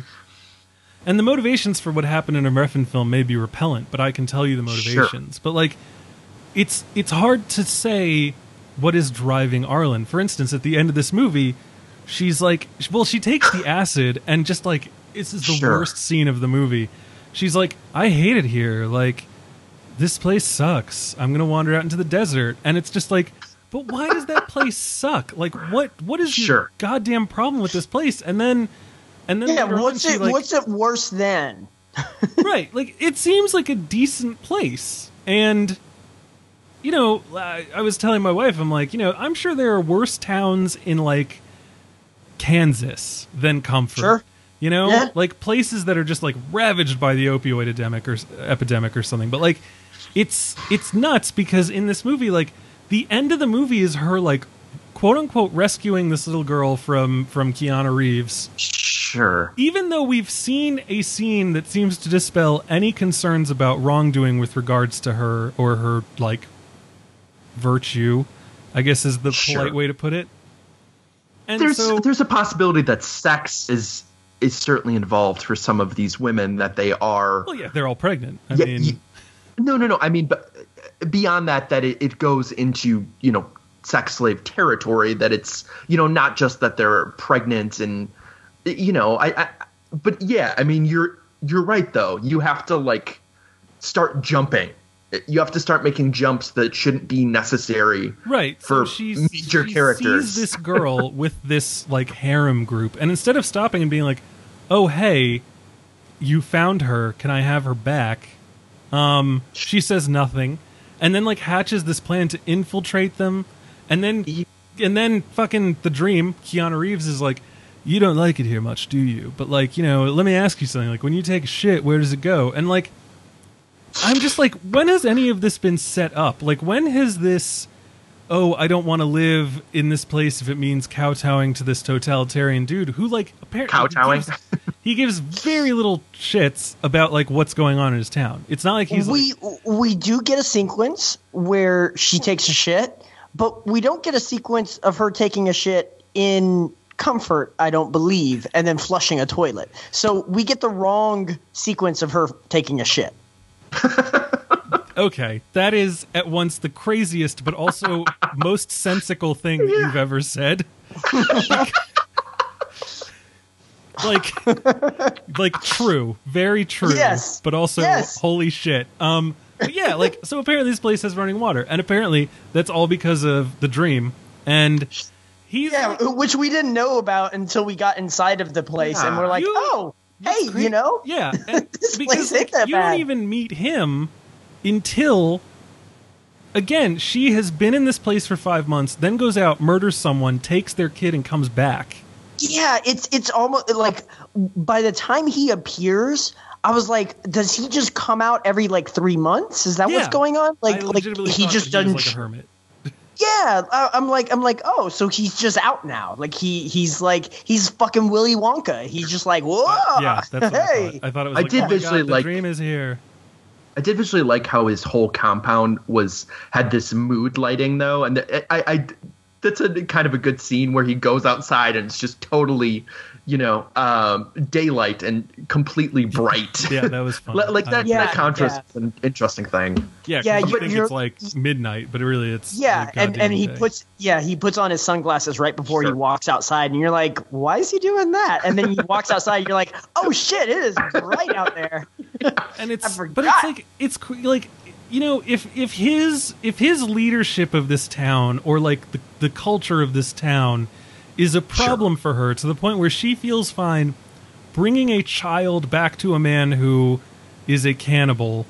And the motivations for what happened in a Refn film may be repellent, but I can tell you the motivations. But like, it's hard to say what is driving Arlen. For instance, at the end of this movie, she's like, well, she takes the acid and just like, this is the Sure. worst scene of the movie. She's like, I hate it here. Like, this place sucks. I'm gonna wander out into the desert, and it's just like, but why does that place suck? Like, what is your Sure. goddamn problem with this place? And then Yeah, later on, what's she, it? like- What's it worse than? right, like it seems like a decent place, and I was telling my wife, I'm like, I'm sure there are worse towns in like Kansas than Comfort. Sure. Yeah. Like places that are just like ravaged by the opioid epidemic or something. But like, it's nuts because in this movie, like the end of the movie is her like quote unquote rescuing this little girl from Keanu Reeves. Sure. Even though we've seen a scene that seems to dispel any concerns about wrongdoing with regards to her or her like virtue, I guess is the Sure. polite way to put it. And There's a possibility that sex is certainly involved for some of these women, that they are. well, yeah, they're all pregnant. I Yeah, mean, no. I mean, but beyond that it goes into, sex slave territory, that it's, not just that they're pregnant and, but yeah, I mean, you're right though. You have to like start jumping. You have to start making jumps that shouldn't be necessary. right. for she major characters. sees this girl with this like harem group, and instead of stopping and being like, "Oh, hey, you found her. Can I have her back?" She says nothing, and then like hatches this plan to infiltrate them, and then fucking the dream. Keanu Reeves is like, "You don't like it here much, do you? But like, let me ask you something. Like, when you take a shit, where does it go?" And like, I'm just like, when has any of this been set up? Like, when has this, oh, I don't want to live in this place if it means kowtowing to this totalitarian dude who, like, apparently Kowtowing? he gives very little shits about, like, what's going on in his town. It's not like he's We do get a sequence where she takes a shit, but we don't get a sequence of her taking a shit in Comfort, I don't believe, and then flushing a toilet. So we get the wrong sequence of her taking a shit. okay, that is at once the craziest but also most sensical thing that you've ever said. like true, very true. Yes. But also Yes. holy shit. But yeah, like, so apparently this place has running water, and apparently that's all because of the dream. And he's Yeah, which we didn't know about until we got inside of the place, and we're like, You- oh, hey, yeah, and This because place ain't that you bad. don't even meet him until, again, she has been in this place for 5 months, then goes out, murders someone, takes their kid, and comes back. Yeah, it's almost like by the time he appears, I was like, does he just come out every like 3 months? Is that Yeah. what's going on? I Like legitimately he thought just that he doesn't. was like a hermit. Yeah, I'm like, oh, so he's just out now. Like he's fucking Willy Wonka. He's just like, whoa, Yeah, that's what hey. I thought it was I like, did oh my visually God, the like- dream is here. I did visually like how his whole compound had this mood lighting though, and that's a kind of a good scene where he goes outside and it's just totally, daylight and completely bright. Yeah, that was fun. That contrast is an interesting thing. Yeah, Yeah, you you- think you're- it's like midnight, but really it's Yeah, like and goddamn he day. puts on his sunglasses right before he Sure. walks outside, and you're like, why is he doing that? And then he walks outside, and you're like, oh shit, it is bright out there. and it's I but it's forgot. like if his leadership of this town or like the culture of this town is a problem for her to the point where she feels fine bringing a child back to a man who is a cannibal,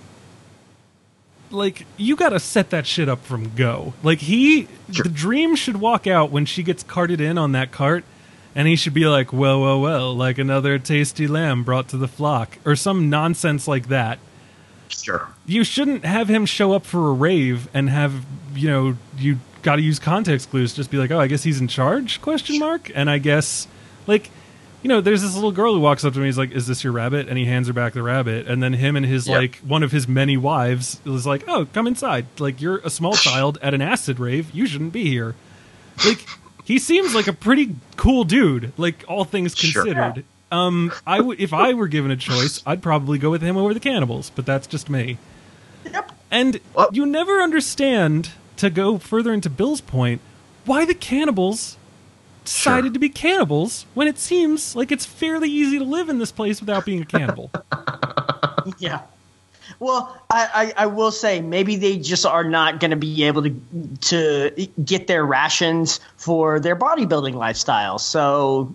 like, you gotta set that shit up from go. Like, the dream should walk out when she gets carted in on that cart, and he should be like, well, like another tasty lamb brought to the flock, or some nonsense like that. Sure. You shouldn't have him show up for a rave and have, you gotta use context clues. Just be like, oh, I guess he's in charge, question mark? And I guess, like, there's this little girl who walks up to me, he's like, is this your rabbit? And he hands her back the rabbit. And then him and his, like, one of his many wives is like, oh, come inside. Like, you're a small child at an acid rave. You shouldn't be here. Like, he seems like a pretty cool dude, like, all things Sure. considered. If I were given a choice, I'd probably go with him over the cannibals, but that's just me. Yep. And you never understand, to go further into Bill's point, why the cannibals decided to be cannibals when it seems like it's fairly easy to live in this place without being a cannibal. Yeah. Well, I will say maybe they just are not going to be able to get their rations for their bodybuilding lifestyle. So,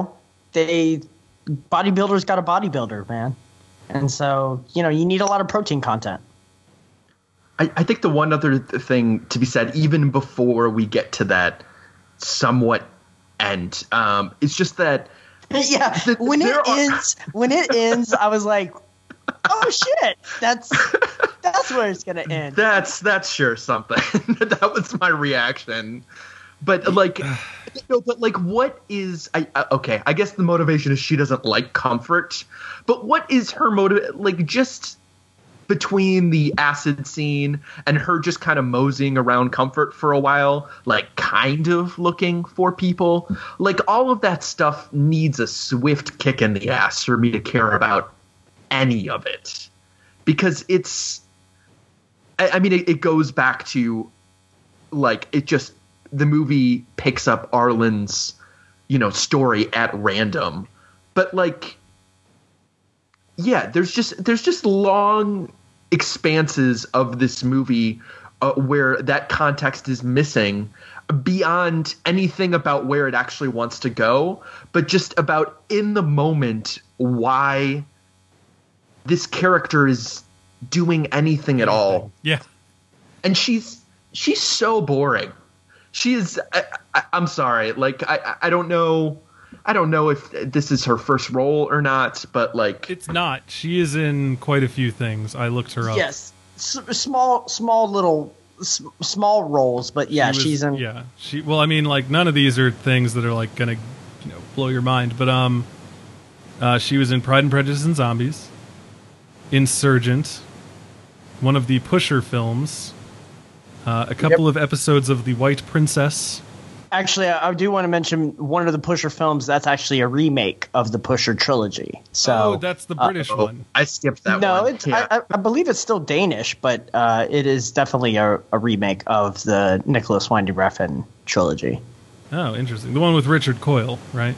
bodybuilders got a bodybuilder, man. And so, you need a lot of protein content. I think the one other thing to be said, even before we get to that somewhat end, it's just that Yeah, when it ends, I was like, "Oh shit, that's where it's gonna end." that's sure something. That was my reaction. But like, what is okay? I guess the motivation is she doesn't like comfort. But what is her motive? Like, just between the acid scene and her just kind of moseying around comfort for a while, like kind of looking for people, like all of that stuff needs a swift kick in the ass for me to care about any of it, because it's, I mean, it goes back to, like, it just, the movie picks up Arlen's, story at random, but like, yeah, there's just long expanses of this movie where that context is missing, beyond anything about where it actually wants to go, but just about in the moment why this character is doing anything at all. Yeah. And she's so boring. She is. I'm sorry. Like, I don't know. I don't know if this is her first role or not, but like, It's not. She is in quite a few things. I looked her up. Yes, small roles, but yeah, She was- she's in. Yeah. Well, I mean, like, none of these are things that are like gonna, blow your mind. But she was in Pride and Prejudice and Zombies, Insurgent, one of the Pusher films, a couple of episodes of The White Princess. Actually, I do want to mention one of the Pusher films. That's actually a remake of the Pusher trilogy. So that's the British one. I skipped that no, one. it's Yeah. I believe it's still Danish, but it is definitely a remake of the Nicholas Winding Refn trilogy. Oh, interesting. The one with Richard Coyle, right?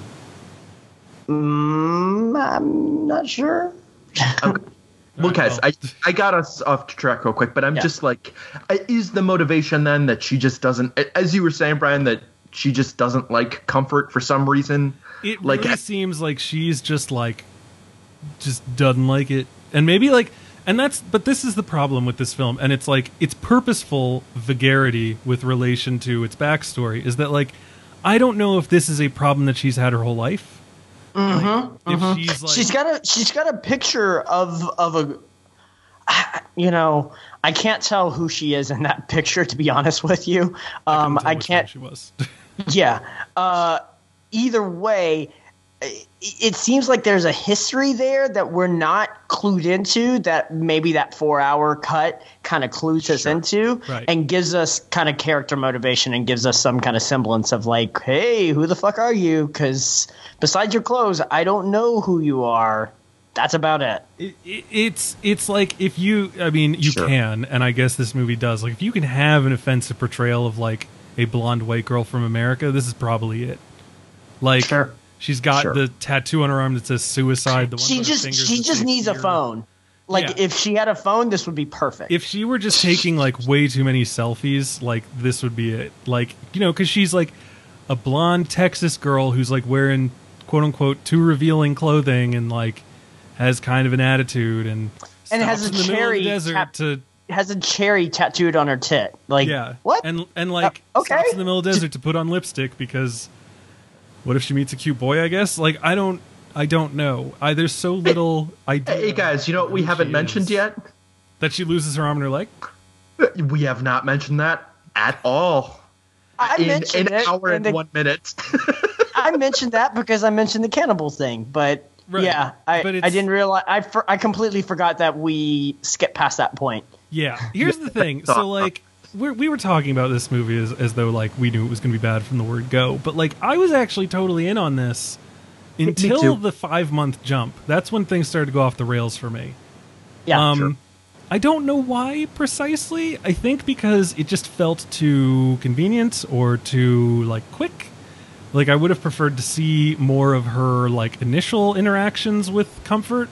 I'm not sure. Well, guys, well. I got us off track real quick, but I'm just like, is the motivation then that she just doesn't, as you were saying, Brian, that she just doesn't like comfort for some reason? It Like, really seems like she's just doesn't like it. And maybe but this is the problem with this film, and it's like, it's purposeful vulgarity with relation to its backstory, is that, like, I don't know if this is a problem that she's had her whole life. If she's like, she's got a picture of a, I can't tell who she is in that picture, to be honest with you. couldn't tell I which can't. one she was. Yeah. Either way, it seems like there's a history there that we're not clued into, that maybe that 4-hour cut kind of clues us into, Right. and gives us kind of character motivation and gives us some kind of semblance of like, hey, who the fuck are you? Because besides your clothes, I don't know who you are. That's about it. It's like if you, I mean, you Sure. can, and I guess this movie does. Like, if you can have an offensive portrayal of like a blonde white girl from America, this is probably it. Like, Sure. she's got Sure. the tattoo on her arm that says suicide. The one She with her fingers just that say needs a fear. phone. Like, Yeah. if she had a phone, this would be perfect. If she were just taking like way too many selfies, like this would be it. Like, you know, because she's like a blonde Texas girl who's like wearing quote unquote too revealing clothing and like has kind of an attitude and has stops a in the middle of cherry the desert tap- to has a cherry tattooed on her tit. Like, yeah what? and like Okay. stops in the middle of the desert to put on lipstick because what if she meets a cute boy? I guess like I don't know. There's so little idea. Hey guys, you know what we who haven't she mentioned is. yet? That she loses her arm and her leg. We have not mentioned that at all. I In mentioned an it, hour and the- 1 minute. I mentioned that because I mentioned the cannibal thing, but Right. yeah, But I it's- didn't realize. I completely forgot that we skipped past that point. Yeah. Here's the thing. So like we were talking about this movie as though like we knew it was going to be bad from the word go, but like I was actually totally in on this until too. the 5-month jump. That's when things started to go off the rails for me. Yeah, Sure. I don't know why precisely. I think because it just felt too convenient or too like quick. Like I would have preferred to see more of her like initial interactions with Comfort.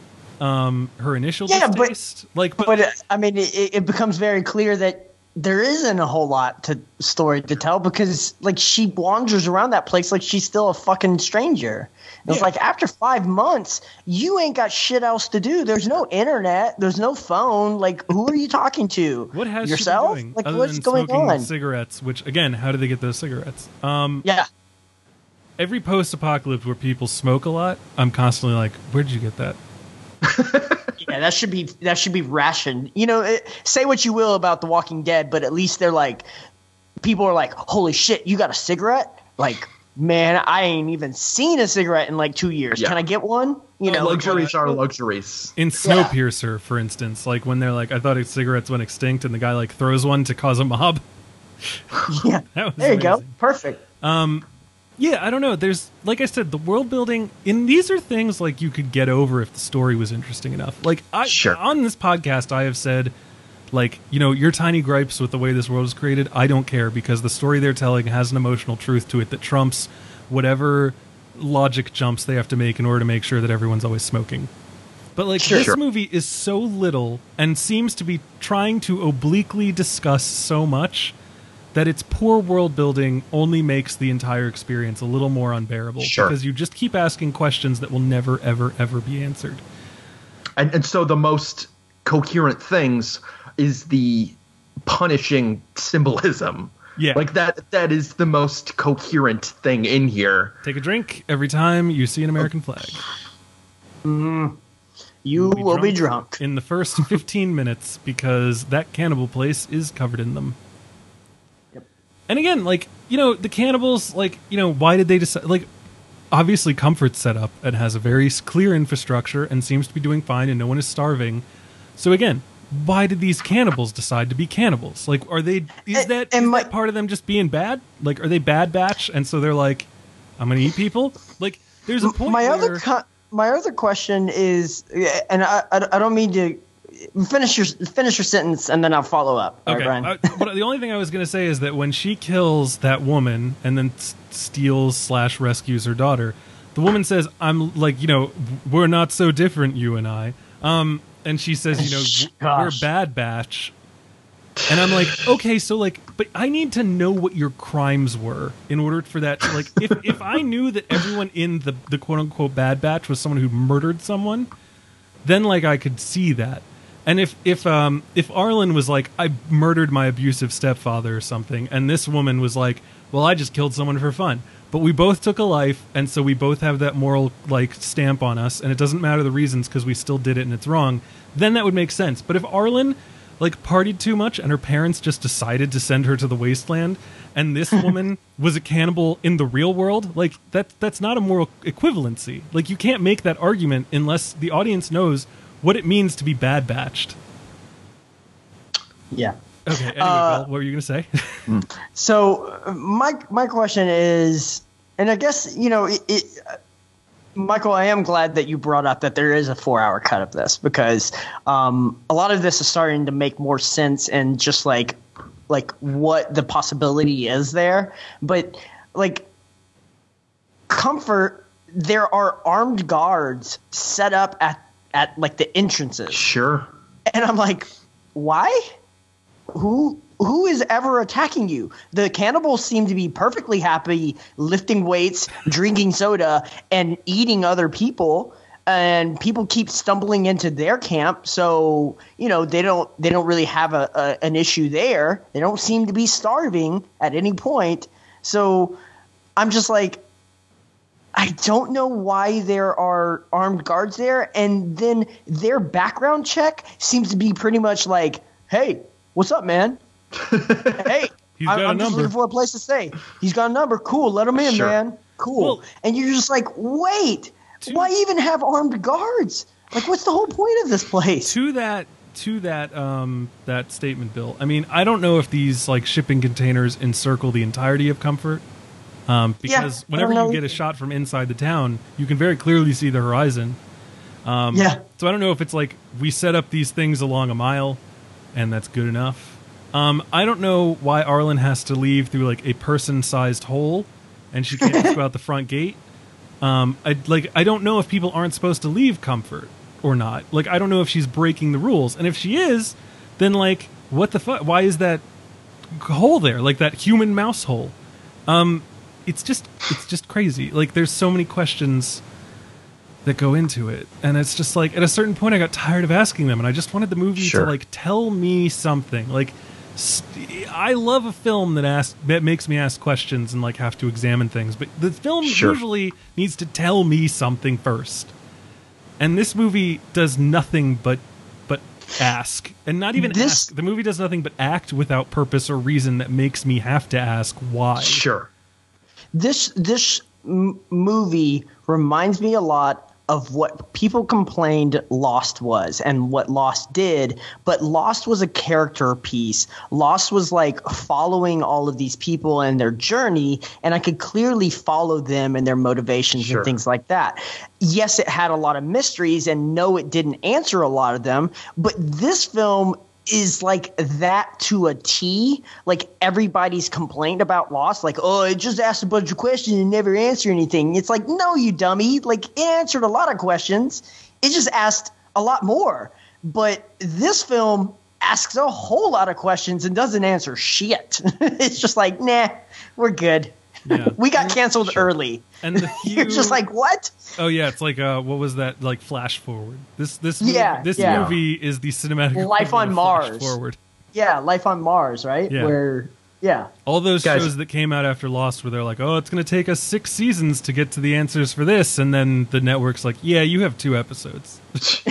Her initial Yeah, but- distaste. But but I mean, it becomes very clear that there isn't a whole lot to story to tell because like she wanders around that place like she's still a fucking stranger. It's Yeah. like after 5 months, you ain't got shit else to do. There's no internet. There's no phone. Like, who are you talking to? what has yourself? she been doing Like, other what's than going smoking on? cigarettes? Which again, how do they get those cigarettes? Yeah. Every post-apocalypse where people smoke a lot, I'm constantly like, where did you get that? Yeah, that should be rationed. You know, say what you will about The Walking Dead, but at least they're like, people are like, holy shit, you got a cigarette? Like, man, I ain't even seen a cigarette in like 2 years. Yeah. Can I get one? You know, Luxuries are luxuries. In Snowpiercer, for instance, like when they're like, I thought cigarettes went extinct, and the guy like throws one to cause a mob. yeah. That was There you go. amazing. Perfect. Yeah, I don't know. There's, like I said, the world building, and these are things like you could get over if the story was interesting enough. Like Sure. on this podcast, I have said, like, you know, your tiny gripes with the way this world is created, I don't care because the story they're telling has an emotional truth to it that trumps whatever logic jumps they have to make in order to make sure that everyone's always smoking. But like Sure. this movie is so little and seems to be trying to obliquely discuss so much that its poor world building only makes the entire experience a little more unbearable Sure. because you just keep asking questions that will never ever ever be answered. And so the most coherent things is the punishing symbolism. Yeah. Like that is the most coherent thing in here. Take a drink every time you see an American flag. You will be drunk. in the first 15 minutes because that cannibal place is covered in them. Yep. And again, like, you know, the cannibals, like, you know, why did they decide? Like, obviously, Comfort's set up and has a very clear infrastructure and seems to be doing fine and no one is starving. So again, why did these cannibals decide to be cannibals? Like, are they, is that part of them just being bad? Like, are they Bad Batch? And so they're like, I'm going to eat people? Like, there's a point My where... my other question is, and I don't mean to finish your sentence and then I'll follow up. All Okay. right, Brian? But the only thing I was going to say is that when she kills that woman and then steals / rescues her daughter, the woman says, "I'm like, you know, we're not so different, you and I." And she says, "You know, we're Gosh. Bad Batch." And I'm like, okay, so like, but I need to know what your crimes were in order for that to, like, if I knew that everyone in the quote unquote Bad Batch was someone who murdered someone, then like I could see that. And if Arlen was like, I murdered my abusive stepfather or something, and this woman was like, well, I just killed someone for fun, but we both took a life, and so we both have that moral like stamp on us, and it doesn't matter the reasons because we still did it and it's wrong, then that would make sense. But if Arlen like partied too much and her parents just decided to send her to the wasteland, and this woman was a cannibal in the real world. Like that's not a moral equivalency. Like you can't make that argument unless the audience knows what it means to be Bad Batched. Yeah. Okay, anyway, Bill, what were you going to say? So my question is, and I guess, Michael, I am glad that you brought up that there is a 4-hour cut of this, because a lot of this is starting to make more sense and just like what the possibility is there. But like Comfort, there are armed guards set up at like the entrances. Sure. And I'm like, why? Who is ever attacking you? The cannibals seem to be perfectly happy lifting weights, drinking soda, and eating other people. And people keep stumbling into their camp, so they don't really have an issue there. They don't seem to be starving at any point. So I'm just like, I don't know why there are armed guards there. And then their background check seems to be pretty much like, hey, what's up, man? Hey, I'm just looking for a place to stay. He's got a number. Cool. Let him in, Sure. man. Cool. Well, and you're just like, wait, why even have armed guards? Like, what's the whole point of this place? To that statement, Bill. I mean, I don't know if these like shipping containers encircle the entirety of Comfort, because whenever you get a shot from inside the town, you can very clearly see the horizon. So I don't know if it's like we set up these things along a mile, and that's good enough. I don't know why Arlen has to leave through like a person-sized hole, and she can't just go out the front gate. I don't know if people aren't supposed to leave Comfort or not. Like, I don't know if she's breaking the rules, and if she is, then like, what the fuck? Why is that hole there? Like that human mouse hole? It's just crazy. Like, there's so many questions that go into it, and it's just like at a certain point I got tired of asking them, and I just wanted the movie to like tell me something. Like, I love a film that makes me ask questions and like have to examine things, but the film usually needs to tell me something first. And this movie does nothing but ask, and not even ask. The movie does nothing but act without purpose or reason that makes me have to ask why. Sure. This movie reminds me a lot of what people complained Lost was and what Lost did, but Lost was a character piece. Lost was like following all of these people and their journey, and I could clearly follow them and their motivations and things like that. Yes, it had a lot of mysteries, and no, it didn't answer a lot of them, but this film is like that to a T. Like, everybody's complained about Lost, like, oh, it just asked a bunch of questions and never answered anything. It's like, no, you dummy. Like, it answered a lot of questions. It just asked a lot more. But this film asks a whole lot of questions and doesn't answer shit. It's just like, nah, we're good. Yeah. We got canceled early. And the You're just like, what? Oh yeah, it's like what was that, like Flash Forward? This Yeah. movie is the cinematic Life on equivalent of Mars. Flash Forward. Yeah, Life on Mars, right? Yeah. All those Guys. shows that came out after Lost where they're like, oh, it's going to take us 6 seasons to get to the answers for this, and then the network's like, yeah, you have 2 episodes.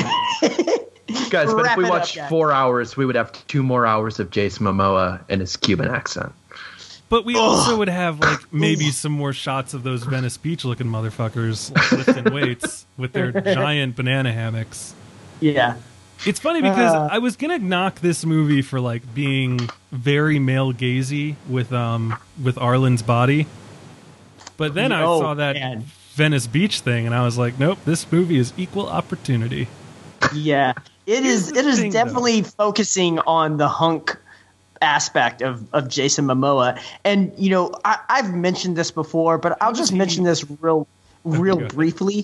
Guys, but if Wrap we it up, watched guys. 4 hours, we would have 2 more hours of Jason Momoa and his Cuban accent. But we also would have like maybe some more shots of those Venice Beach looking motherfuckers like, lifting weights with their giant banana hammocks. Yeah. It's funny because I was gonna knock this movie for like being very male gazy with Arlen's body, but then I saw that man. Venice Beach thing, and I was like, nope, this movie is equal opportunity. Yeah. It is thing, definitely focusing on the hunk aspect of Jason Momoa. And, you know, I've mentioned this before, but I'll just mention this real briefly.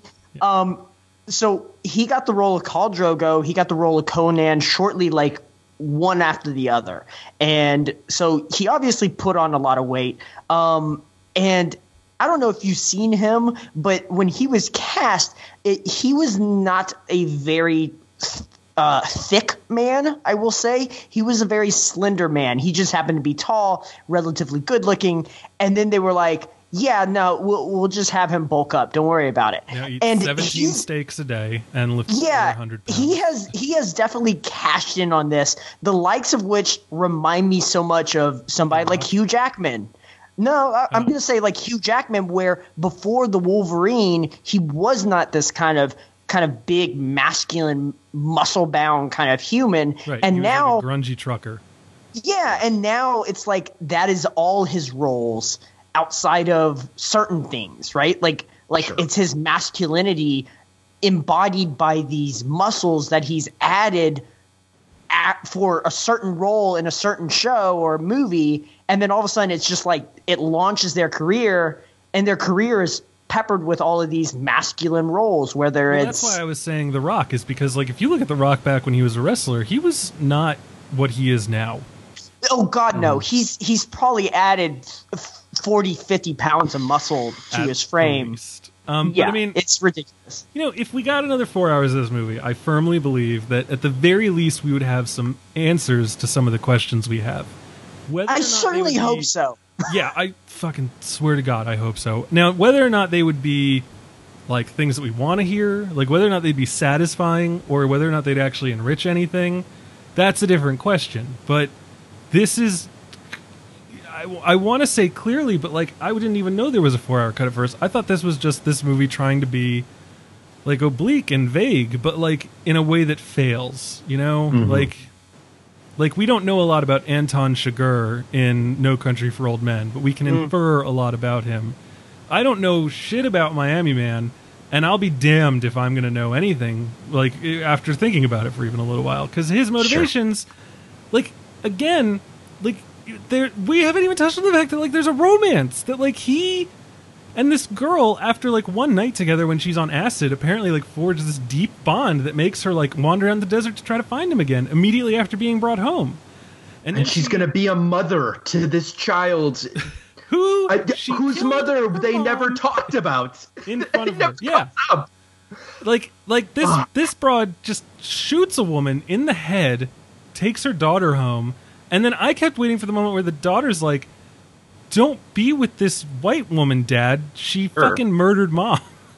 So he got the role of Khal Drogo. He got the role of Conan shortly, like one after the other. And so he obviously put on a lot of weight. And I don't know if you've seen him, but when he was cast, he was not a very thick man, I will say. He was a very slender man. He just happened to be tall, relatively good looking. And then they were like, yeah, no, we'll just have him bulk up. Don't worry about it. Yeah, eat And 17 steaks a day and lift over yeah, 100 pounds. he has definitely cashed in on this. The likes of which remind me so much of somebody like Hugh Jackman. No, I'm going to say like Hugh Jackman, where before the Wolverine, he was not this kind of big, masculine, muscle-bound kind of human. Right, and he was now, like a grungy trucker. yeah, and now it's like that is all his roles outside of certain things, right? Like Sure. it's his masculinity embodied by these muscles that he's added for a certain role in a certain show or movie, and then all of a sudden it's just like it launches their career, and their career is peppered with all of these masculine roles, whether Well, it's that's why I was saying The Rock is because, like, if you look at The Rock back when he was a wrestler, he was not what he is now. oh god no, he's probably added 40, 50 pounds of muscle to At his frame. the least. Yeah, but I mean, it's ridiculous. you know, if we got another 4 hours of this movie, I firmly believe that at the very least we would have some answers to some of the questions we have. Whether or I not they certainly would hope be- so. Yeah, I fucking swear to God, I hope so. Now, whether or not they would be like things that we want to hear, like whether or not they'd be satisfying, or whether or not they'd actually enrich anything, that's a different question. But this is, I want to say clearly, but like I didn't even know there was a 4-hour cut at first. I thought this was just this movie trying to be like oblique and vague, but like in a way that fails. You know, like we don't know a lot about Anton Chigurh in No Country for Old Men, but we can infer a lot about him. I don't know shit about Miami Man, and I'll be damned if I'm going to know anything like after thinking about it for even a little while, because his motivations, like again, like we haven't even touched on the fact that like there's a romance that like he and this girl, after like one night together when she's on acid, apparently like forged this deep bond that makes her like wander around the desert to try to find him again immediately after being brought home. And then she's going to be a mother to this child she whose killed mother her they mom never talked about. in front of They her. never Yeah, talked about. like this broad just shoots a woman in the head, takes her daughter home, and then I kept waiting for the moment where the daughter's like, "Don't be with this white woman, Dad. She fucking murdered Mom."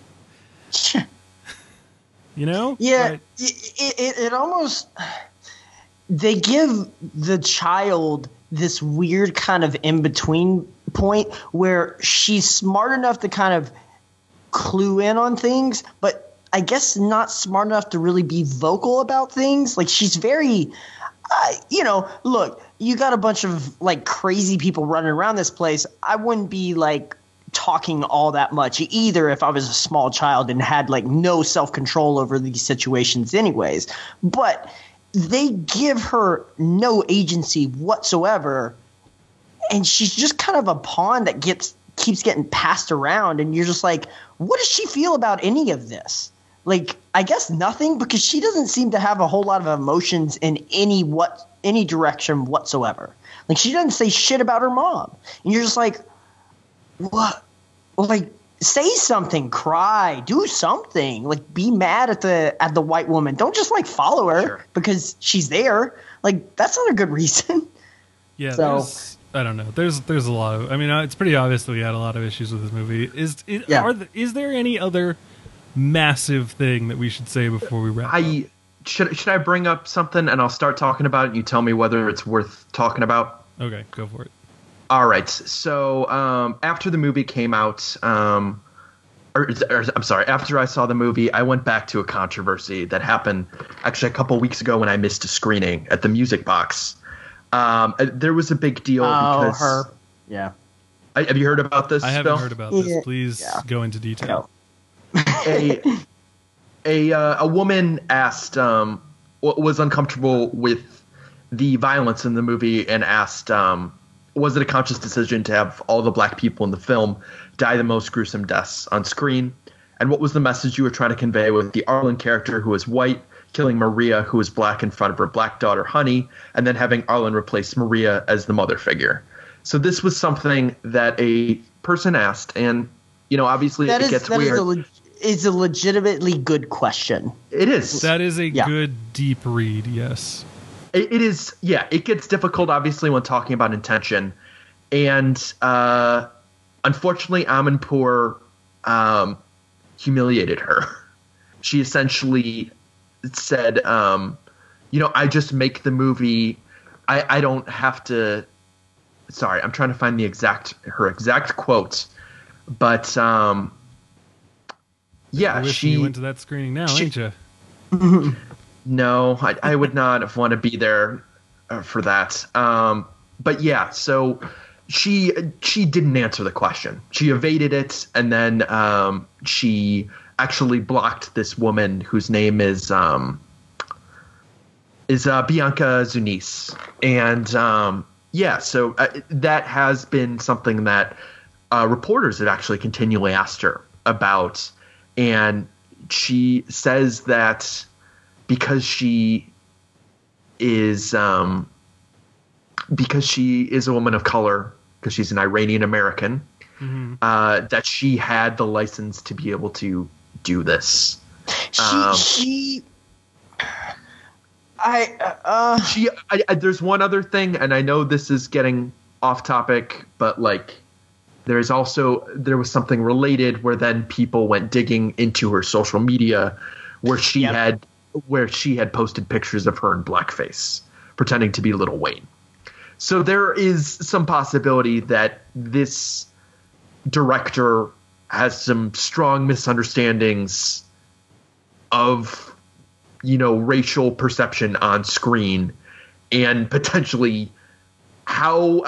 You know? Yeah, But- it almost, they give the child this weird kind of in between point where she's smart enough to kind of clue in on things, but I guess not smart enough to really be vocal about things. Like she's very, look, you got a bunch of like crazy people running around this place. I wouldn't be like talking all that much either if I was a small child and had like no self-control over these situations anyways. But they give her no agency whatsoever, and she's just kind of a pawn that keeps getting passed around, and you're just like, what does she feel about any of this? Like, I guess nothing, because she doesn't seem to have a whole lot of emotions in any direction whatsoever. Like, she doesn't say shit about her mom. And you're just like, what? Like, say something, cry, do something. Like, be mad at the white woman. Don't just like follow her because she's there. Like, that's not a good reason. Yeah, So- I don't know. There's a lot of. I mean, it's pretty obvious that we had a lot of issues with this movie. Is there any other massive thing that we should say before we wrap up? Should I bring up something and I'll start talking about it and you tell me whether it's worth talking about? Okay, go for it. All right. So after the movie came out, I'm sorry, after I saw the movie, I went back to a controversy that happened actually a couple weeks ago when I missed a screening at the Music Box. There was a big deal because Yeah. Have you heard about this? I haven't Phil? heard about this. Yeah. Please go into detail. A woman asked was uncomfortable with the violence in the movie and asked was it a conscious decision to have all the black people in the film die the most gruesome deaths on screen, and what was the message you were trying to convey with the Arlen character who was white killing Maria who was black in front of her black daughter Honey, and then having Arlen replace Maria as the mother figure. So this was something that a person asked, and obviously it gets weird. It's a legitimately good question. It is. That is a good deep read. Yes. It is. Yeah, it gets difficult obviously when talking about intention, and unfortunately, Amanpour humiliated her. She essentially said, I just make the movie. I don't have to. Sorry, I'm trying to find her exact quote, but You're wishing you went to that screening now, ain't you? No, I would not want to be there for that. But yeah, so she didn't answer the question. She evaded it, and then she actually blocked this woman whose name is Bianca Zunis, and so that has been something that reporters have actually continually asked her about, and she says that because she is a woman of color, because she's an Iranian American, that she had the license to be able to do this. There's one other thing, and I know this is getting off topic, but like there was something related where then people went digging into her social media where she had posted pictures of her in blackface pretending to be Lil Wayne. So there is some possibility that this director has some strong misunderstandings of, racial perception on screen, and potentially how,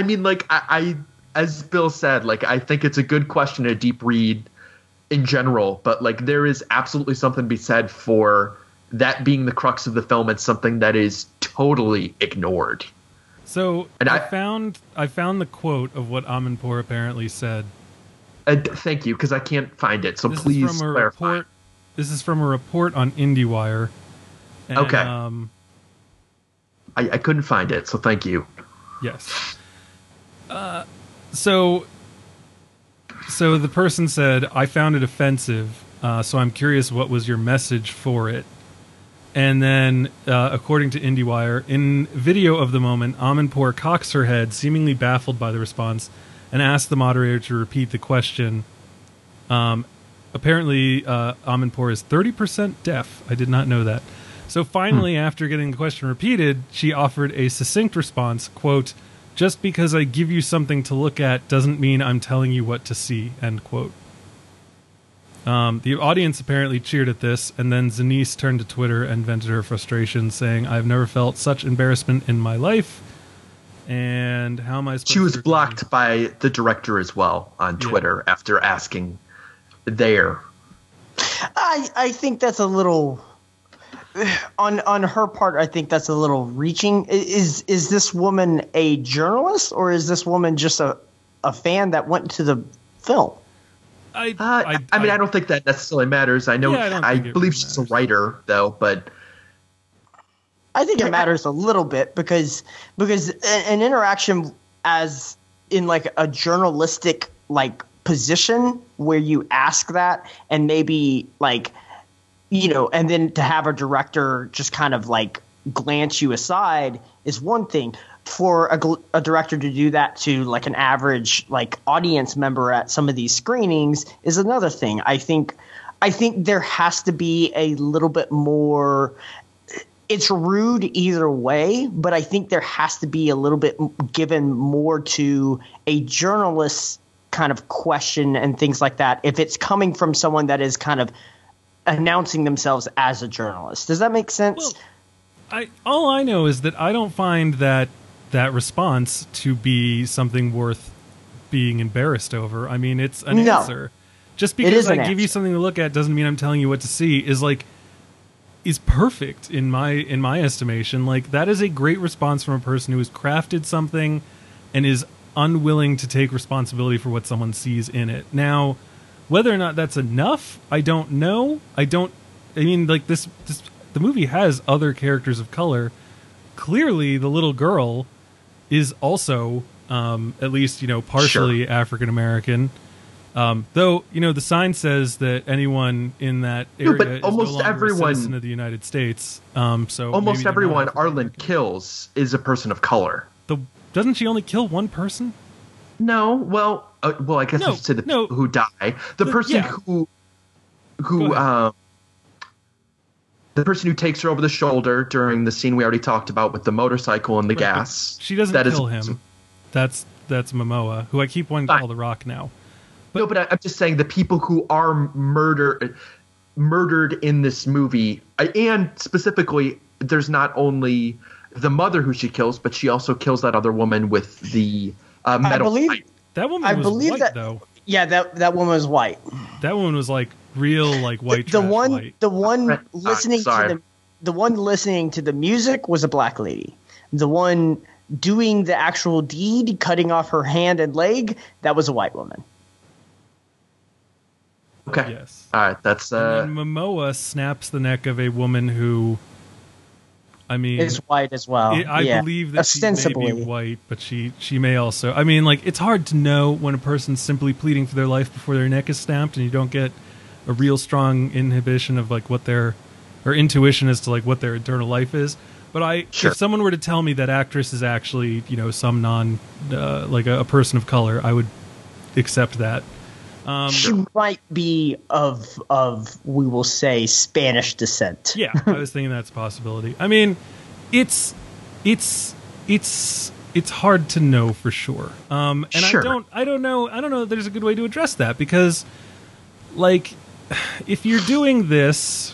as Bill said, like, I think it's a good question, a deep read in general, but like there is absolutely something to be said for that being the crux of the film and something that is totally ignored. So, and I found the quote of what Amanpour apparently said. Thank you, because I can't find it. So please clarify. This is from a report on IndieWire. And, okay. I couldn't find it, so thank you. Yes. So the person said, "I found it offensive, so I'm curious what was your message for it." And then, according to IndieWire, in video of the moment, Amanpour cocks her head, seemingly baffled by the response, and asks the moderator to repeat the question. Apparently, Amanpour is 30% deaf. I did not know that. So finally, after getting the question repeated, she offered a succinct response, quote, "Just because I give you something to look at doesn't mean I'm telling you what to see," end quote. The audience apparently cheered at this, and then Zanice turned to Twitter and vented her frustration, saying, "I've never felt such embarrassment in my life." And how am I supposed to... She was blocked by the director as well on Twitter after asking there. I think that's a little... On her part, I think that's a little reaching. Is this woman a journalist, or is this woman just a fan that went to the film? I don't think that necessarily matters. I know. Yeah, I believe she's a writer, though, but I think it matters a little bit because an interaction as in like a journalistic like position where you ask that and maybe like, and then to have a director just kind of like glance you aside is one thing. For a director to do that to like an average like audience member at some of these screenings is another thing. I think there has to be a little bit more. It's rude either way, but I think there has to be a little bit given more to a journalist kind of question and things like that if it's coming from someone that is kind of announcing themselves as a journalist. Does that make sense? Well, all I know is that I don't find that response to be something worth being embarrassed over. I mean, it's an answer. Just because I give you something to look at doesn't mean I'm telling you what to see is perfect in my estimation. Like, that is a great response from a person who has crafted something and is unwilling to take responsibility for what someone sees in it. Now, whether or not that's enough, I don't know. The movie has other characters of color. Clearly, the little girl is also, at least, partially African American. Though, the sign says that anyone in that area is almost no longer everyone, a citizen of the United States. So almost everyone Arlen kills is a person of color. Doesn't she only kill one person? No, well, I guess No, I should say the no. people who die. The person yeah. who Go ahead. the person who takes her over the shoulder during the scene we already talked about with the motorcycle and the gas. She doesn't that is- kill him. That's Momoa, who I keep wanting to call The Rock now. No, but I'm just saying the people who are murdered in this movie, and specifically, there's not only the mother who she kills, but she also kills that other woman with the metal I believe. pipe. That woman I was believe white, that- though. Yeah, that woman was white. That woman was like real, like white The trash one, white. the one Right. listening Sorry. to the one listening to the music was a black lady. The one doing the actual deed, cutting off her hand and leg, that was a white woman. Okay. Yes. All right. That's And then Momoa snaps the neck of a woman who, I mean, Is white as well. I Yeah. believe that she may ostensibly. be white, but she may also. I mean, like, it's hard to know when a person's simply pleading for their life before their neck is snapped, and you don't get a real strong inhibition of like what their or intuition as to like what their internal life is. But Sure. if someone were to tell me that actress is actually some non like a person of color, I would accept that. She might be of we will say Spanish descent. Yeah, I was thinking that's a possibility. I mean, it's hard to know for sure. And Sure. I don't know that there's a good way to address that, because like if you're doing this,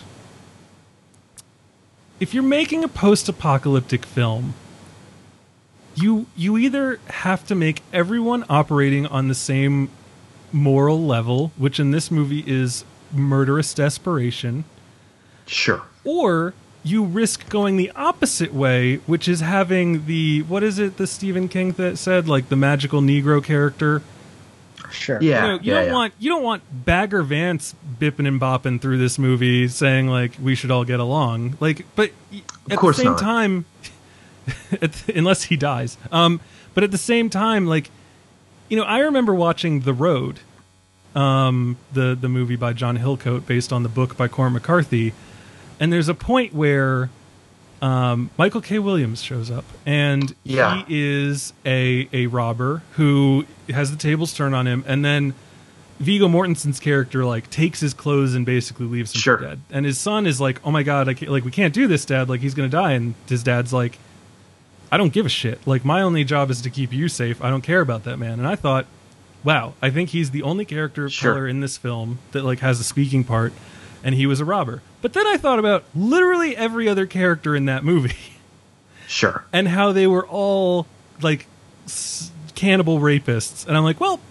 if you're making a post-apocalyptic film, you either have to make everyone operating on the same moral level, which in this movie is murderous desperation, sure. or you risk going the opposite way, which is having the, what is it the Stephen King that said, like the magical Negro character. Sure. Yeah. You don't want Bagger Vance bipping and bopping through this movie saying like we should all get along. Like, but at course the same not. time, unless he dies. But at the same time, like, I remember watching The Road, the movie by John Hillcoat based on the book by Cormac McCarthy, and there's a point where Michael K. Williams shows up, and Yeah. he is a robber who has the tables turned on him, and then Viggo Mortensen's character like takes his clothes and basically leaves him Sure. for dead. And his son is like, "Oh my god, we can't do this, Dad. Like he's gonna die." And his dad's like, "I don't give a shit. Like my only job is to keep you safe. I don't care about that man." And I thought, wow, I think he's the only character of Sure. color in this film that like has a speaking part, and he was a robber. But then I thought about literally every other character in that movie Sure. and how they were all like cannibal rapists, and I'm like, well,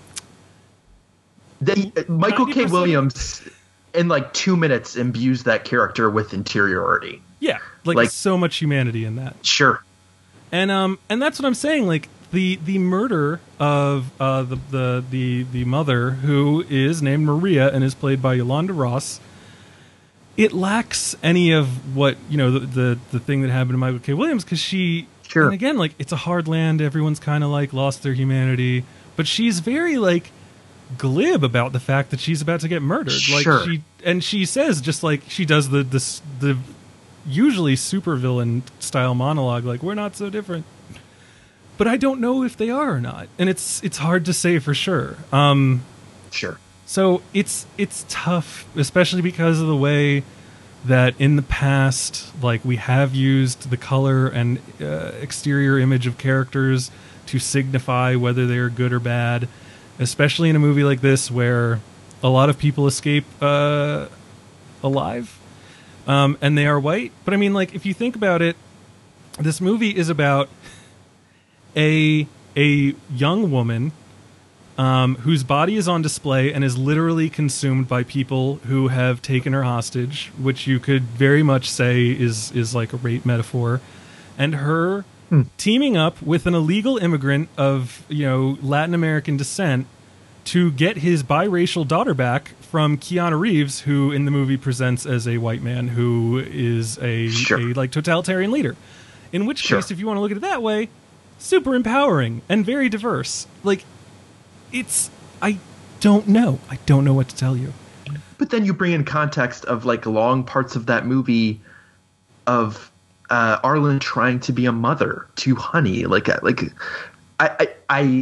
Michael K. 90%. Williams, in like 2 minutes, imbues that character with interiority. yeah, like so much humanity in that. Sure. And that's what I'm saying. Like the murder of the mother, who is named Maria and is played by Yolanda Ross, it lacks any of what the thing that happened to Michael K. Williams, because she. Sure. And again, like it's a hard land. Everyone's kind of like lost their humanity, but she's very like glib about the fact that she's about to get murdered. Like Sure. she says, just like she does the usually supervillain style monologue, like we're not so different. But I don't know if they are or not, and it's hard to say for sure. Sure. So it's tough, especially because of the way that in the past, like we have used the color and exterior image of characters to signify whether they're good or bad, especially in a movie like this where a lot of people escape alive, and they are white. But I mean, like if you think about it, this movie is about a young woman whose body is on display and is literally consumed by people who have taken her hostage, which you could very much say is like a rape metaphor, and her teaming up with an illegal immigrant of Latin American descent to get his biracial daughter back from Keanu Reeves, who in the movie presents as a white man who is a like totalitarian leader. In which case, if you want to look at it that way, super empowering and very diverse. Like, I don't know. I don't know what to tell you. But then you bring in context of like long parts of that movie of Arlen trying to be a mother to Honey. I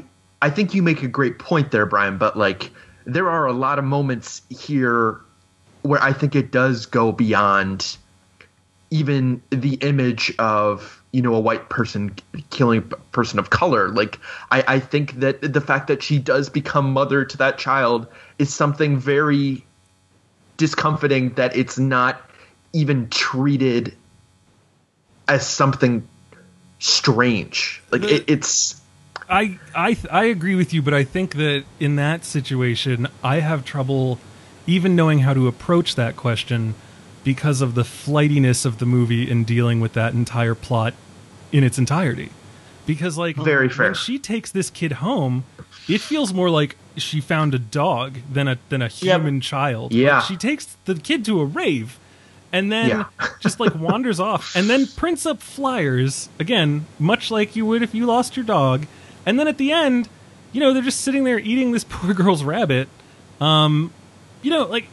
I think you make a great point there, Brian, but like there are a lot of moments here where I think it does go beyond even the image of, you know, a white person killing a person of color. Like, I think that the fact that she does become mother to that child is something very discomforting, that it's not even treated as something strange. Like, it's... I agree with you, but I think that in that situation, I have trouble even knowing how to approach that question because of the flightiness of the movie in dealing with that entire plot in its entirety. Because, like, Very fair. when she takes this kid home, it feels more like she found a dog than a human child. Yeah. Like, she takes the kid to a rave and then just, like, wanders off and then prints up flyers, again, much like you would if you lost your dog. And then at the end, you know, they're just sitting there eating this poor girl's rabbit. You know, like,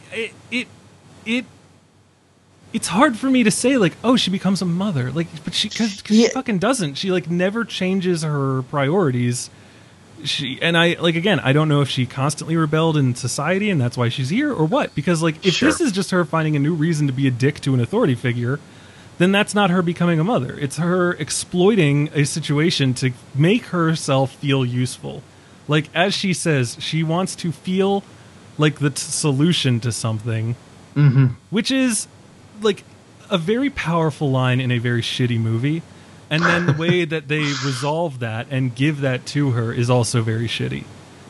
it's hard for me to say, like, oh, she becomes a mother. Like, but because she fucking doesn't. She, like, never changes her priorities. And I, like, again, I don't know if she constantly rebelled in society and that's why she's here or what. Because, like, if this is just her finding a new reason to be a dick to an authority figure, then that's not her becoming a mother. It's her exploiting a situation to make herself feel useful. Like, as she says, she wants to feel like the solution to something, which is, like, a very powerful line in a very shitty movie. And then the way that they resolve that and give that to her is also very shitty.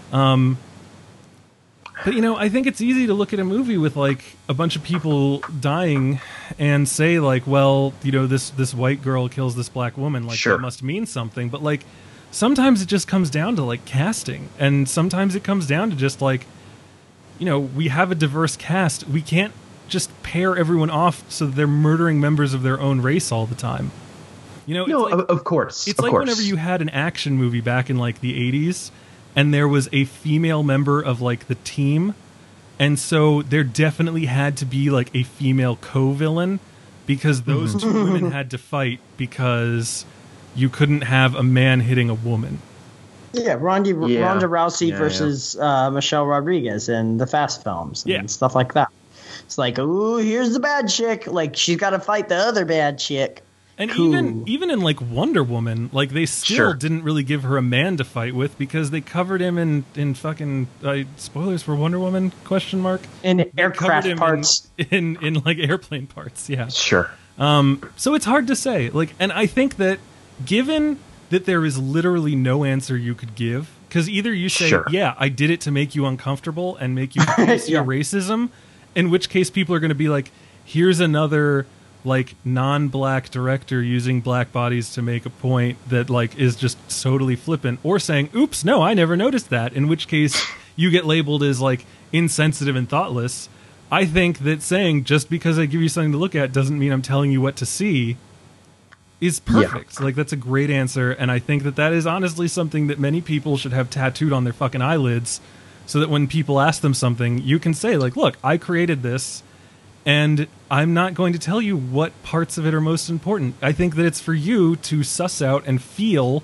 But, you know, I think it's easy to look at a movie with, like, a bunch of people dying and say, like, well, you know, this white girl kills this black woman. Like, that must mean something. But, like, sometimes it just comes down to, like, casting. And sometimes it comes down to just, like, you know, we have a diverse cast. We can't just pair everyone off so that they're murdering members of their own race all the time. You know, No, it's like, of course. It's of like course. whenever you had an action movie back in, like, the 80s, and there was a female member of, like, the team, and so there definitely had to be, like, a female co-villain, because those two women had to fight because you couldn't have a man hitting a woman. Yeah, Ronda Rousey versus Michelle Rodriguez in the Fast films and stuff like that. It's like, ooh, here's the bad chick. Like, she's got to fight the other bad chick. And even in, like, Wonder Woman, like, they still didn't really give her a man to fight with because they covered him in fucking spoilers for Wonder Woman ? In aircraft parts, in like airplane parts. Yeah, Sure. so it's hard to say. Like, and I think that given that there is literally no answer you could give, because either you say, yeah, I did it to make you uncomfortable and make you face your racism, in which case people are going to be like, here's another, like, non-black director using black bodies to make a point that, like, is just totally flippant, or saying, oops, no, I never noticed that, in which case you get labeled as, like, insensitive and thoughtless. I think that saying, just because I give you something to look at doesn't mean I'm telling you what to see, is perfect. Like, that's a great answer, and I think that that is honestly something that many people should have tattooed on their fucking eyelids, so that when people ask them something, you can say, like, look, I created this, and I'm not going to tell you what parts of it are most important. I think that it's for you to suss out and feel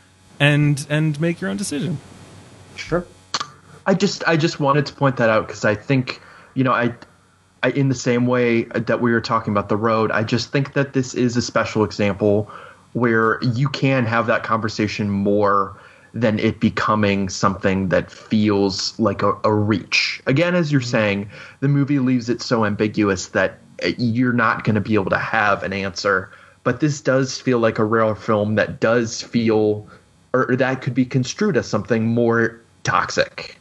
and make your own decision. Sure. I just wanted to point that out because I think, you know, I in the same way that we were talking about The Road, I just think that this is a special example where you can have that conversation more than it becoming something that feels like a reach. Again, as you're saying, the movie leaves it so ambiguous that you're not going to be able to have an answer. But this does feel like a rare film that does feel, or that could be construed as something more toxic.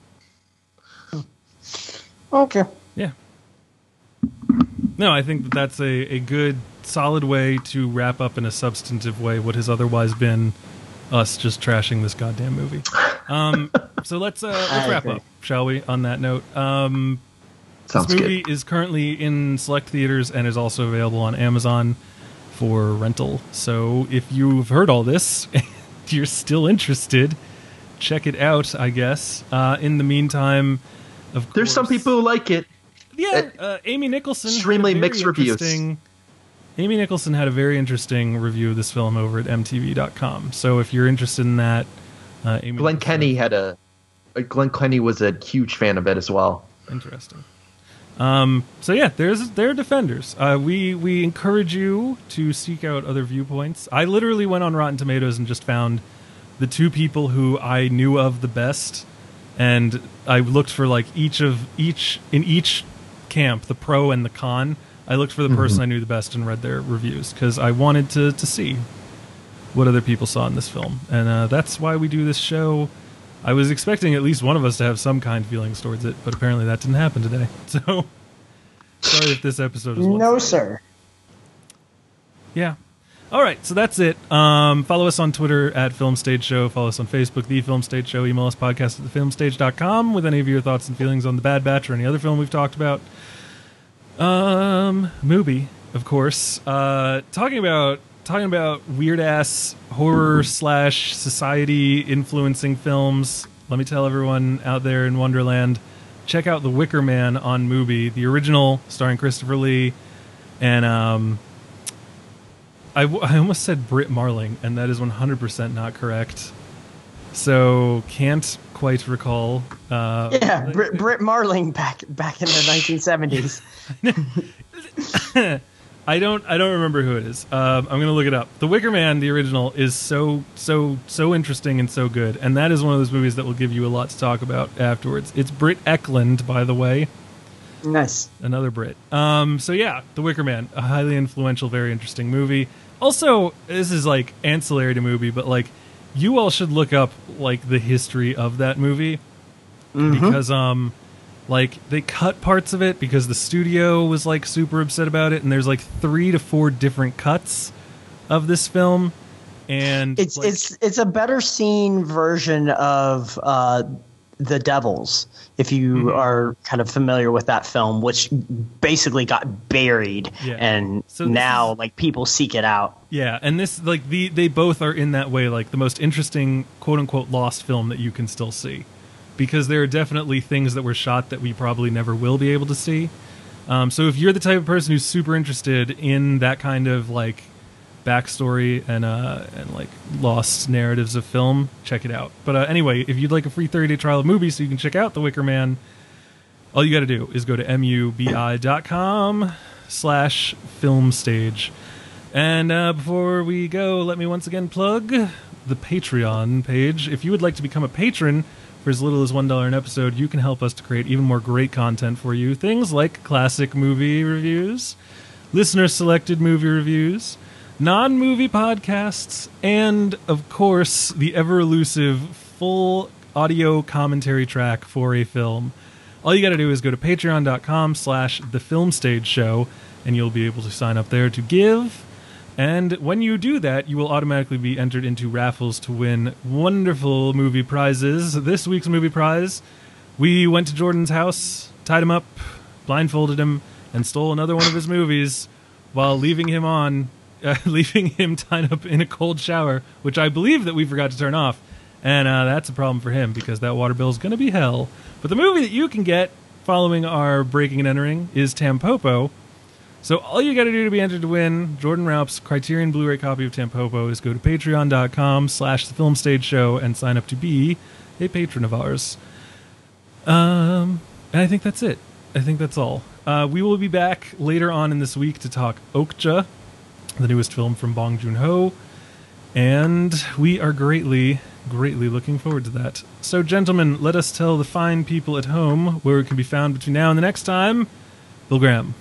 Okay. Yeah. No, I think that that's a good, solid way to wrap up in a substantive way what has otherwise been us just trashing this goddamn movie. So let's wrap up, shall we, on that note. This movie is currently in select theaters and is also available on Amazon for rental. So if you've heard all this and you're still interested, check it out, I guess. In the meantime, of course, there's some people who like it. Yeah, Amy Nicholson. Extremely mixed reviews. Amy Nicholson had a very interesting review of this film over at MTV.com. So if you're interested in that, Amy Glenn Kenny Glenn Kenny was a huge fan of it as well. Interesting. So yeah, there are defenders. We encourage you to seek out other viewpoints. I literally went on Rotten Tomatoes and just found the two people who I knew of the best, and I looked for like in each camp, the pro and the con. I looked for the person I knew the best and read their reviews because I wanted to see what other people saw in this film, and that's why we do this show. I was expecting at least one of us to have some kind of feelings towards it, but apparently that didn't happen today. So, sorry if this episode is No, sir. Yeah. All right, so that's it. Follow us on Twitter at Film Stage Show. Follow us on Facebook, The Film Stage Show. Email us podcast at thefilmstage.com with any of your thoughts and feelings on The Bad Batch or any other film we've talked about. Mubi, of course. Talking about weird ass horror / society influencing films. Let me tell everyone out there in Wonderland, check out The Wicker Man on Mubi, the original starring Christopher Lee, and I almost said Britt Marling, and that is 100% not correct. So can't quite recall. Britt Marling back in the 1970s. I don't remember who it is. I'm gonna look it up. The Wicker Man, the original, is so interesting and so good, and that is one of those movies that will give you a lot to talk about afterwards. It's Britt Eklund, by the way. Nice. Another Brit. So yeah, The Wicker Man, a highly influential, very interesting movie. Also, this is like ancillary to movie, but like you all should look up like the history of that movie because like they cut parts of it because the studio was like super upset about it, and there's like 3 to 4 different cuts of this film, and it's a better seen version of The Devils, if you are kind of familiar with that film, which basically got buried, and so now like people seek it out. Yeah, and this like they both are in that way like the most interesting quote unquote lost film that you can still see. Because there are definitely things that were shot that we probably never will be able to see. So if you're the type of person who's super interested in that kind of like backstory and like lost narratives of film, check it out. But anyway, if you'd like a free 30-day trial of movies so you can check out The Wicker Man, all you got to do is go to mubi.com/filmstage. And before we go, let me once again plug the Patreon page. If you would like to become a patron for as little as $1 an episode, you can help us to create even more great content for you. Things like classic movie reviews, listener-selected movie reviews, non-movie podcasts, and, of course, the ever-elusive full audio commentary track for a film. All you got to do is go to patreon.com/thefilmstageshow, and you'll be able to sign up there to give. And when you do that, you will automatically be entered into raffles to win wonderful movie prizes. This week's movie prize, we went to Jordan's house, tied him up, blindfolded him, and stole another one of his movies while leaving him tied up in a cold shower, which I believe that we forgot to turn off. And that's a problem for him because that water bill is going to be hell. But the movie that you can get following our breaking and entering is Tampopo. So all you got to do to be entered to win Jordan Raup's Criterion Blu-ray copy of Tampopo is go to patreon.com/thefilmstageshow and sign up to be a patron of ours. And I think that's it. I think that's all. We will be back later on in this week to talk Okja, the newest film from Bong Joon-ho, and we are greatly looking forward to that. So, gentlemen, let us tell the fine people at home where it can be found between now and the next time. Bill Graham.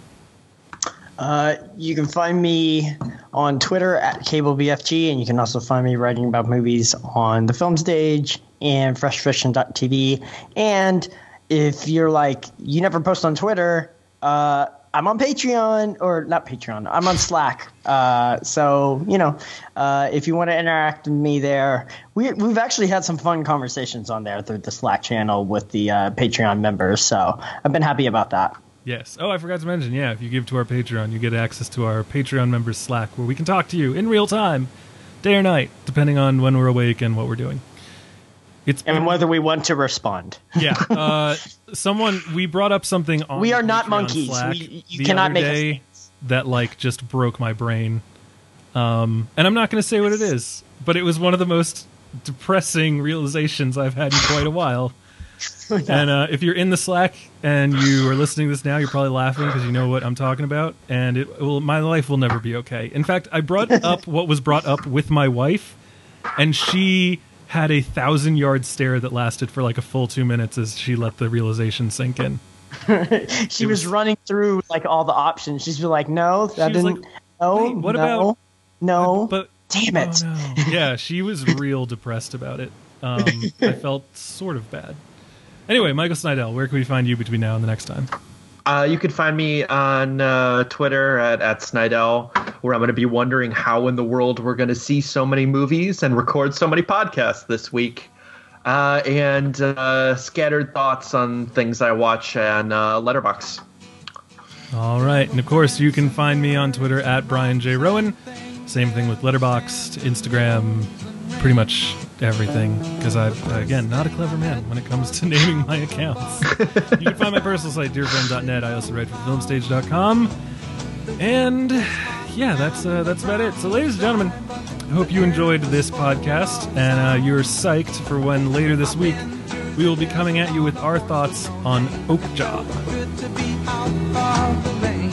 You can find me on Twitter at CableBFG, and you can also find me writing about movies on The Film Stage and FreshFiction.tv. And if you're like, you never post on Twitter, I'm on Patreon, or not Patreon, I'm on Slack. So, if you want to interact with me there, we've actually had some fun conversations on there through the Slack channel with the Patreon members. So I've been happy about that. Yes. Oh, I forgot to mention, if you give to our Patreon, you get access to our Patreon members Slack where we can talk to you in real time, day or night, depending on when we're awake and what we're doing. And whether we want to respond. Yeah. We brought up something on We are Patreon not monkeys. Slack You cannot make us that just broke my brain. And I'm not going to say what it is, but it was one of the most depressing realizations I've had in quite a while. And if you're in the Slack and you are listening to this now, you're probably laughing because you know what I'm talking about. And my life will never be okay. In fact, I brought up what was brought up with my wife, and she had a 1,000-yard stare that lasted for like a full 2 minutes as she let the realization sink in. She was running through like all the options. She's like, "No, that didn't. Like, no, wait, what no, about? No, But damn it!" Oh, no. Yeah, she was real depressed about it. I felt sort of bad. Anyway, Michael Snydell, where can we find you between now and the next time? You can find me on Twitter at Snydell, where I'm going to be wondering how in the world we're going to see so many movies and record so many podcasts this week. And scattered thoughts on things I watch on Letterboxd. All right. And, of course, you can find me on Twitter at Brian J. Rowan. Same thing with Letterboxd, Instagram, pretty much everything, because I'm, again, not a clever man when it comes to naming my accounts. You can find my personal site, dearfilm.net. I also write for filmstage.com. And, yeah, that's about it. So, ladies and gentlemen, I hope you enjoyed this podcast, and you're psyched for when later this week we will be coming at you with our thoughts on Oakjaw. Good to be out of the rain.